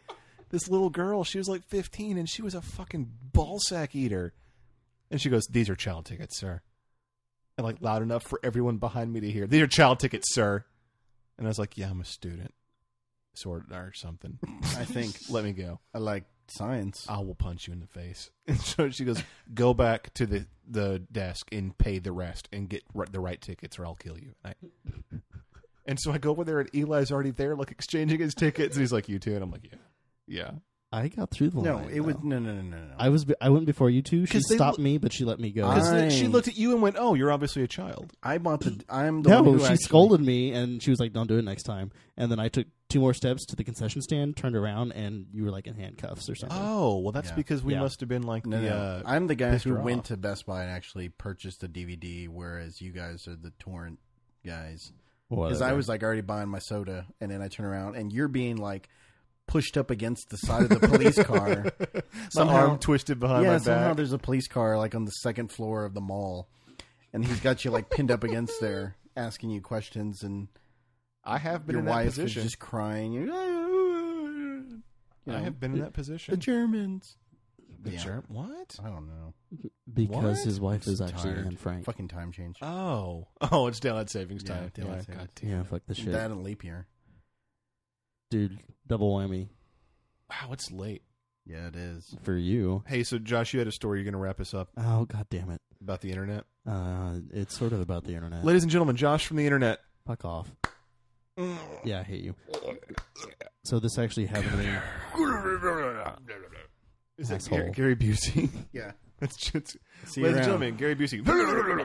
this little girl. She was like fifteen, and she was a fucking ballsack eater. And she goes, "These are child tickets, sir." And like loud enough for everyone behind me to hear, "These are child tickets, sir." And I was like, "Yeah, I'm a student, sort of, or something." I think Let me go. I like science. I will punch you in the face. And so she goes, "Go back to the, the desk and pay the rest and get r- the right tickets, or I'll kill you." And, I, and so I go over there, and Eli's already there, like exchanging his tickets, and he's like, "You too?" And I'm like, "Yeah, yeah." I got through the No, line. it was though. no, no, no, no, no. I was. I went before you two. She 'Cause they stopped lo- me, but she let me go. Because I- she looked at you and went, "Oh, you're obviously a child." I bought the. I'm the one No, who she actually, scolded me, and she was like, "Don't do it next time." And then I took two more steps to the concession stand, turned around, and you were like in handcuffs or something. Oh, well, that's Yeah. because we Yeah. must have been like No, the. no. Uh, I'm the guy pissed who her went off. to Best Buy and actually purchased a D V D, whereas you guys are the torrent guys. Because I was like already buying my soda, and then I turn around, and you're being like pushed up against the side of the police car. my arm twisted behind yeah, my somehow back. there's a police car like on the second floor of the mall, and he's got you like pinned up against there, asking you questions, and I have been your in that wife is position. just crying. You you know, I have been in that position. the Germans. The Yeah. Germ- What? I don't know. because What? his wife I'm is so actually tired. Anne Frank. Fucking time change. Oh, oh, it's daylight savings Yeah, time. daylight Yeah, savings. God damn. Yeah, fuck the shit, That and leap year. dude. Double whammy Wow, it's late. Yeah, it is. for you. Hey, so Josh, you had a story. You're going to wrap us up Oh god damn it! about the internet, Uh, it's sort of about the internet. ladies and gentlemen. Josh from the internet. Fuck off. Yeah, I hate you. So this actually happened to me. Is that Asshole. Gary, Gary Busey? Yeah. That's just, See you ladies and around. gentlemen, Gary Busey.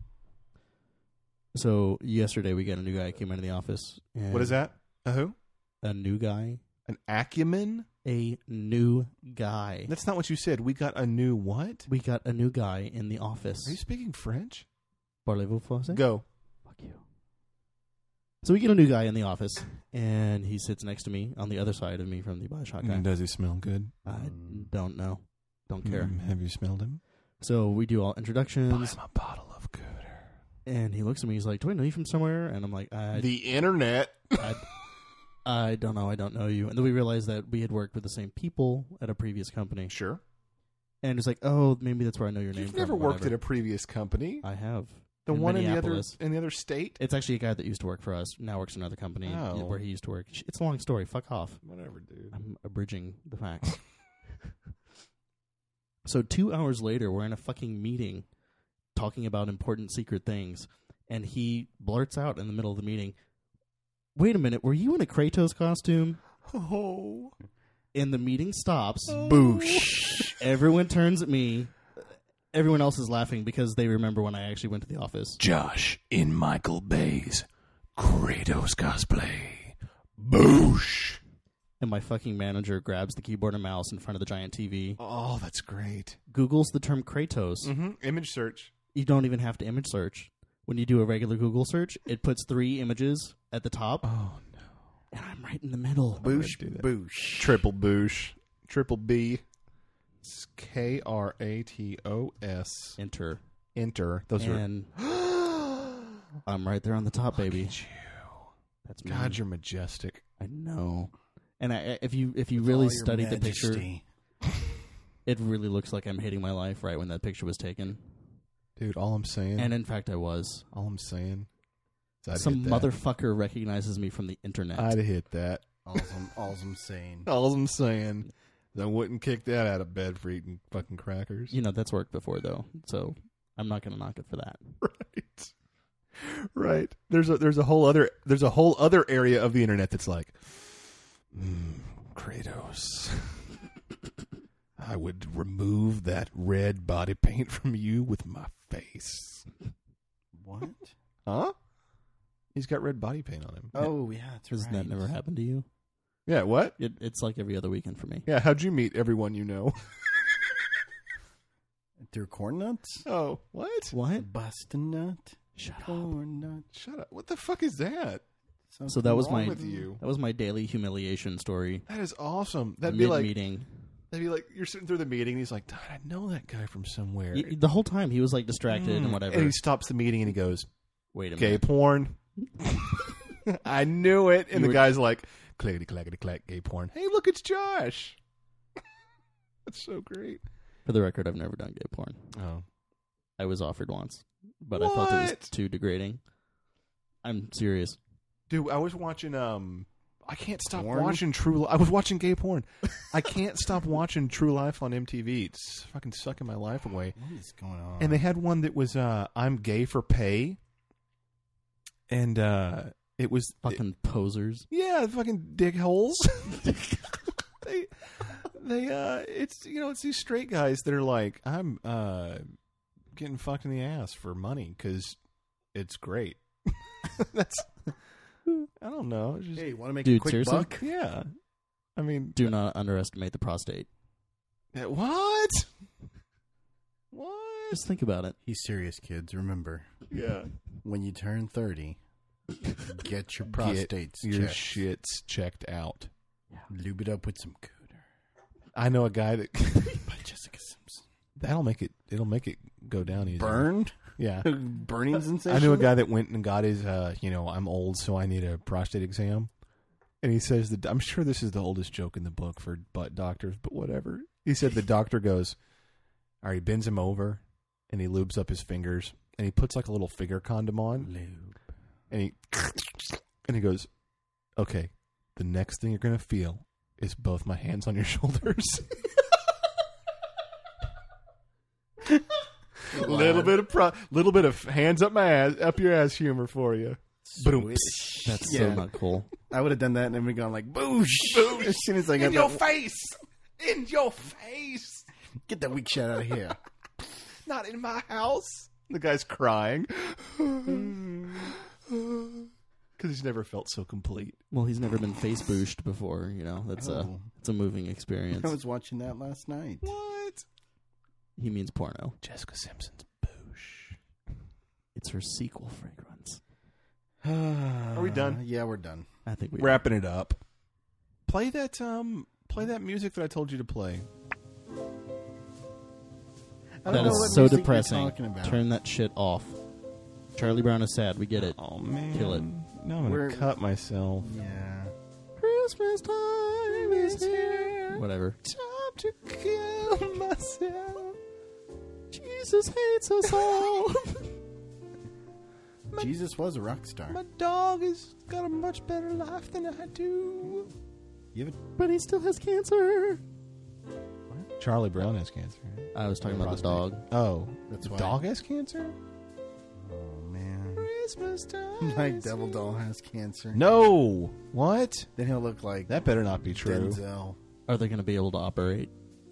So yesterday we got a new guy came into the office. And What is that? A who? A new guy. An acumen? A new guy. That's not what you said. We got a new what? We got a new guy in the office. Are you speaking French? Parlez-vous français? Go. Fuck you. So we get a new guy in the office, and he sits next to me on the other side of me from the Bioshock guy. Does he smell good? I don't know. Don't care. Mm, have you smelled him? So we do all Buy introductions, him a bottle of Cooter. and he looks at me. He's like, "Do I know you from somewhere?" And I'm like, "I, The internet. I, I don't know. I don't know you." And then we realized that we had worked with the same people at a previous company. Sure. And it's like, "Oh, maybe that's where I know your name You've from." never worked whatever. at a previous company. I have. The in one in the other Minneapolis. in the other state. It's actually a guy that used to work for us. Now works in another company Oh. where he used to work. It's a long story. Fuck off. Whatever, dude. I'm abridging the facts. So two hours later, we're in a fucking meeting talking about important secret things, and he blurts out in the middle of the meeting, "Wait a minute, were you in a Kratos costume?" Oh. And the meeting stops. Boosh. Everyone turns at me. Everyone else is laughing because they remember when I actually went to the office. Josh in Michael Bay's Kratos cosplay. Boosh. And my fucking manager grabs the keyboard and mouse in front of the giant T V, Oh, that's great. Googles the term Kratos. Mm-hmm. Image search. You don't even have to image search. When you do a regular Google search, it puts three images at the top, Oh no. and I'm right in the middle. Boosh. do that. Boosh. Triple boosh. Triple B. It's K R A T O S. Enter. Enter. Those And are. I'm right there on the top, baby. Look at you. That's me. God, you're majestic. I know. And I, if you if you With really all your study the picture, majesty. it really looks like I'm hating my life right when that picture was taken. Dude, all I'm saying. And in fact, I was. all I'm saying. is I'd Some hit that. motherfucker recognizes me from the internet. I'd hit that. All's I'm, all's I'm saying. All I'm saying is I wouldn't kick that out of bed for eating fucking crackers. You know, that's worked before, though. So I'm not going to knock it for that. Right. Right. There's a there's a whole other there's a whole other area of the internet that's like, mm, Kratos. I would remove that red body paint from you with my face. What? Huh? He's got red body paint on him. Oh, yeah, that's Has right. that never happened to you? Yeah, what? It, it's like every other weekend for me. Yeah, how'd you meet everyone you know? Through corn nuts? Oh, what? What? Bust a nut. Shut up. Corn nut. Shut up. What the fuck is that? So that was What's wrong my with you? that was my daily humiliation story. That is awesome. That'd be like Mid-meeting. that'd be like you're sitting through the meeting and he's like, "God, I know that guy from somewhere." Y- the whole time he was like distracted Mm. and whatever. And he stops the meeting and he goes, Wait a "Gay minute. porn." I knew it. And You the were- guy's like, Clackety clackety clack gay porn. Hey, look, it's Josh. That's so great. For the record, I've never done gay porn. Oh. I was offered once, but I felt it was What? too degrading. I'm serious. Dude, I was watching um I can't stop Porn? watching True Li- I was watching gay porn. I can't stop watching True Life on M T V. It's fucking sucking my life away. What is going on? And they had one that was uh I'm gay for pay. And uh it was Fucking posers. yeah, fucking dick holes. they they uh it's you know, it's these straight guys that are like I'm uh getting fucked in the ass for money cuz it's great. That's I don't know. It's just, hey, want to make Dude, a quick seriously? buck? yeah. I mean, Do not underestimate the prostate. uh, what? What? Just think about it. He's serious, kids. Remember, Yeah. when you turn thirty, get your prostates Get your checked. shits checked out. Lube it up with some cooter. I know a guy that By Jessica Simpson. that'll make it. It'll make it go down easy. Burned? Yeah. Burning sensation? I knew a guy that went and got his. Uh, you know, I'm old, so I need a prostate exam. And he says that I'm sure this is the oldest joke in the book for butt doctors, but whatever. He said the doctor goes, all right, he bends him over, and he lubes up his fingers, and he puts like a little finger condom on, Lube. and he and he goes, okay, the next thing you're gonna feel is both my hands on your shoulders. little bit of pro- little bit of hands up my ass, up your ass humor for you. Boom. Swish. That's Yeah. so not cool. I would have done that and then we gone like boosh. Boosh. As soon as I got In your that, face, in your face, get that weak shit out of here. not in my house. The guy's crying because he's never felt so complete. Well, he's never been face booshed before. You know, that's a Oh. it's a moving experience. I was watching that last night. What? He means porno. Jessica Simpson's boosh. It's her sequel fragrance. Are we done? Yeah, we're done. I think we Wrapping it up. Play that um. Play that music that I told you to play. I That don't know is what so music you're depressing. talking about. Turn that shit off. Charlie Brown is sad. We get it. Oh man, Kill it. No, I'm gonna We're- cut myself. Yeah. Christmas time is here. Whatever. Time to kill myself. Jesus hates us all. Jesus was a rock star. My dog has got a much better life than I do. You have But he still has cancer. Charlie Brown has cancer. I was talking about the dog. Oh, That's the why. dog has cancer. a, oh man. Christmas time. My devil doll has cancer. No. What? Then he'll look like That better not be true. Denzel. Are they going to be able to operate?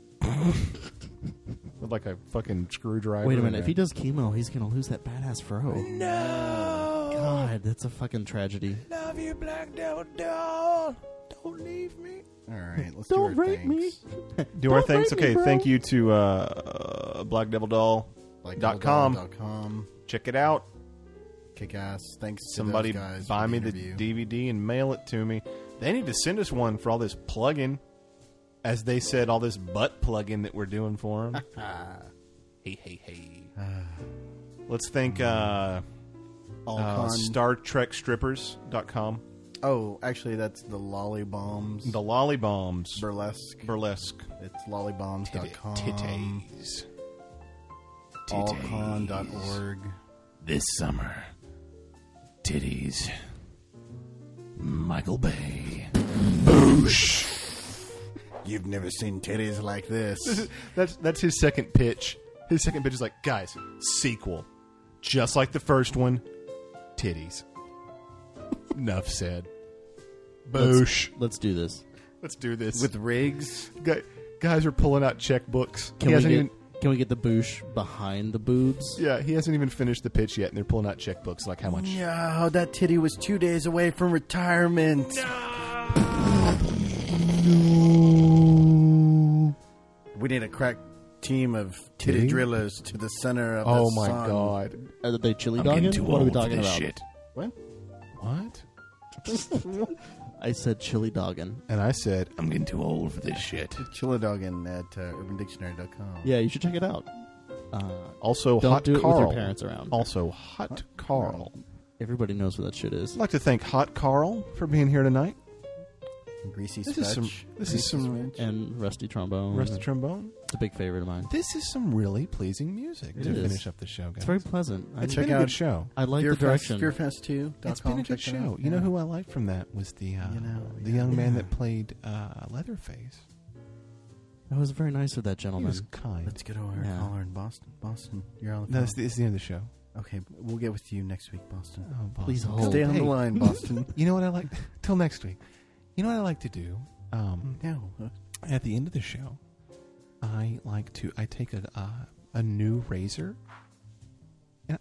With like a fucking screwdriver. Wait a and minute. If he does chemo, he's going to lose that badass fro. No. God, that's a fucking tragedy. Love you, Black Devil doll. Don't leave me. All right, let's Don't do our rape me. thanks. Do our Don't thanks. rape me, Okay, bro. thank you to uh, Black Devil Doll. Like Dot com. Dot com. Check it out. Kick ass. Thanks to Somebody those guys buy for me the the interview. D V D and mail it to me. They need to send us one for all this plug-in. As they said, all this butt plug-in that we're doing for them. hey, hey, hey. Let's thank uh, All uh, con- Star Trek Strippers dot com. Oh, actually, that's the Lollybombs. The Lollybombs. Burlesque. Burlesque. It's lollybombs dot com. Titties. allcon dot org. This summer. Titties. Michael Bay. Boosh. You've never seen titties like this. That's that's his second pitch. His second pitch is like, guys, sequel. Just like the first one, titties. Enough said. Boosh. Let's do this. Let's do this. With rigs. Guy- guys are pulling out checkbooks. Can he we hasn't get even Can we get the boosh behind the boobs? Yeah, he hasn't even finished the pitch yet, and they're pulling out checkbooks like how much No, that titty was two days away from retirement. We need a crack team of titty Titty? drillers to the center of Oh the my sun. god. Are they chili I'm getting dogging? too What are we old for talking this about? shit. What? What? I said chili dogging. And I said, I'm getting too old for this shit. Chilidoggin at uh, urban dictionary dot com. Yeah, you should check it out. Uh, Also, don't Hot do it Carl. with your parents around. Also, Hot Carl. Everybody knows what that shit is. I'd like to thank Hot Carl for being here tonight. Greasy This is some- Spetch. this is Greasy some- Spetch. And Rusty Trombone. Rusty trombone. It's a big favorite of mine. This is some really pleasing music It to is. finish up the show, guys. It's very pleasant. I, It's Check been a out- good show. I like Fear the direction. Fest, fearfest two dot It's been com. a good Check it show. out. You know Yeah. who I liked from that was the uh, You know, the yeah. young man Yeah. that played uh, Leatherface. That was very nice of that He gentleman. was kind. Let's get over our Yeah. caller in Boston. Boston, you're on the No, phone. it's the, it's the end of the show. Okay, we'll get with you next week, Boston. Oh, Boston. Please hold. Stay on Hey, the line, Boston. You know what I like? Till next week. You know what I like to do? Um, No. uh, at the end of the show, I like to I take a uh, a new razor, and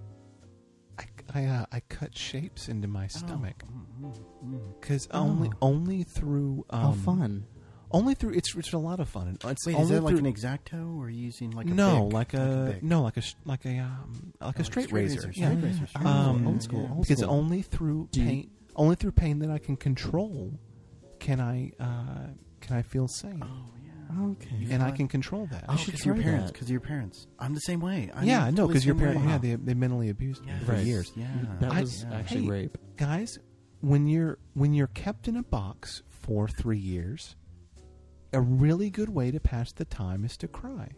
I I, uh, I cut shapes into my stomach Oh, mm, mm, mm. because Oh. only only through um, How fun. only through it's it's a lot of fun. It's Wait, only is that like through, an X-Acto, or are you using like a no Bic? like a, Like a Bic? no like a sh- like a um like Oh, a straight, straight razor, razor, yeah. straight razor, straight Oh, Um, old school. yeah. Old Because school. only through Do you- pain, only through pain that I can control, can I uh, can I feel sane, Oh yeah. Okay. and I fun. can control that. I Oh, should because your try parents. that. Because your parents. I'm the same way. I'm yeah, no, totally because your same parents, way. yeah, they they mentally abused me Yes, for Right. years. Yeah. That I- was yeah. actually Hey. rape. Guys, when you're when you're kept in a box for three years, a really good way to pass the time is to cry.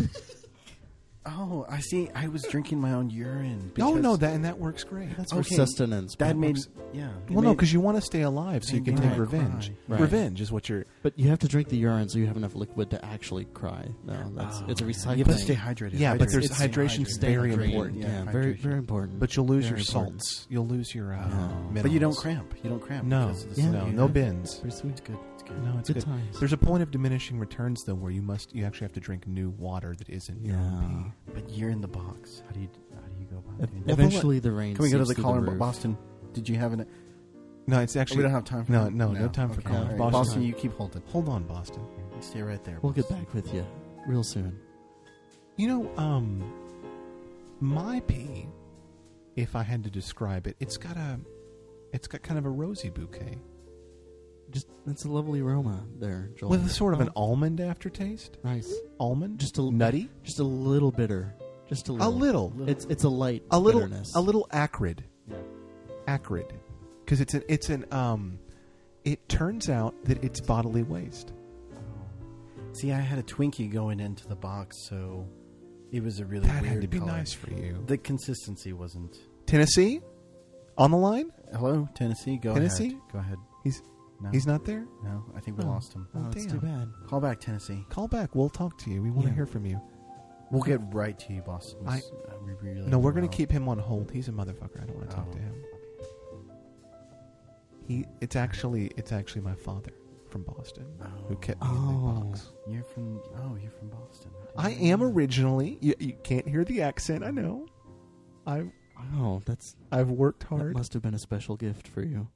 Oh, I see. I was drinking my own urine. Oh because no, that and that works great. That's Okay, for sustenance. that but- made yeah. it well, no, made- because you want to stay alive, so you made can me take wanna revenge. cry. Right. Revenge is what you're. But you have to drink the urine so you have enough liquid to actually cry. No, that's Oh, it's a yeah. recycling. You have to stay hydrated. Yeah, but Hydrated. there's Stay hydration's hydrated. very Hydrated. important. Yeah, Yeah, very hydration. very important. But you'll lose Very your important. salts. You'll lose your uh, Yeah. minerals. But you don't cramp. You don't cramp. No, because of the Yeah. no, salt. no bins. Pretty sweet. It's good. It's good. No, it's Good good. times. There's a point of diminishing returns though, where you must you actually have to drink new water that isn't your Yeah. own pee. But you're in the box. How do you how do you go about Ev- doing that? Eventually, the rain. Can we go to seeps the through caller in roof. Boston? Did you have an? No, it's actually we don't have time for no, that? no, no time for Okay. calls. All right. Boston. Boston, you keep holding. Hold on, Boston. You stay right there. We'll get Boston. back with you real soon. You know, um, my pee, if I had to describe it, it's got a, it's got kind of a rosy bouquet Just it's a lovely aroma there, Joel. with a sort of an Oh, almond aftertaste. nice. Almond, Just a nutty, Just a little bitter. Just a a little. little, It's it's a light. a little, bitterness. a little acrid, Yeah. acrid, because it's an, it's an, um, it turns out that it's bodily waste. See, I had a Twinkie going into the box, so it was a really That weird had to be color. nice for you. The consistency wasn't. Tennessee, on the line. Hello, Tennessee. Go Tennessee? ahead. Go ahead. He's No, he's not there. No, I think we Oh. lost him. Oh, that's Damn. too bad. Call back, Tennessee. Call back. We'll talk to you. We want to Yeah. hear from you. We'll get right to you, Boston. I- Uh, we really No, we're going will. to keep him on hold. He's a motherfucker. I don't want to talk Oh. to him. He, it's actually, it's actually my father from Boston who Oh. kept me in the Oh. box. You're from. Oh, you're from Boston. I am originally. You, you can't hear the accent. I know. I, Oh, that's I've worked that hard. must have been a special gift for you.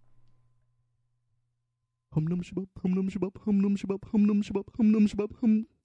Hum num shabub, hum num shabub, hum num shabub, hum num shabub, hum num shabub, hum.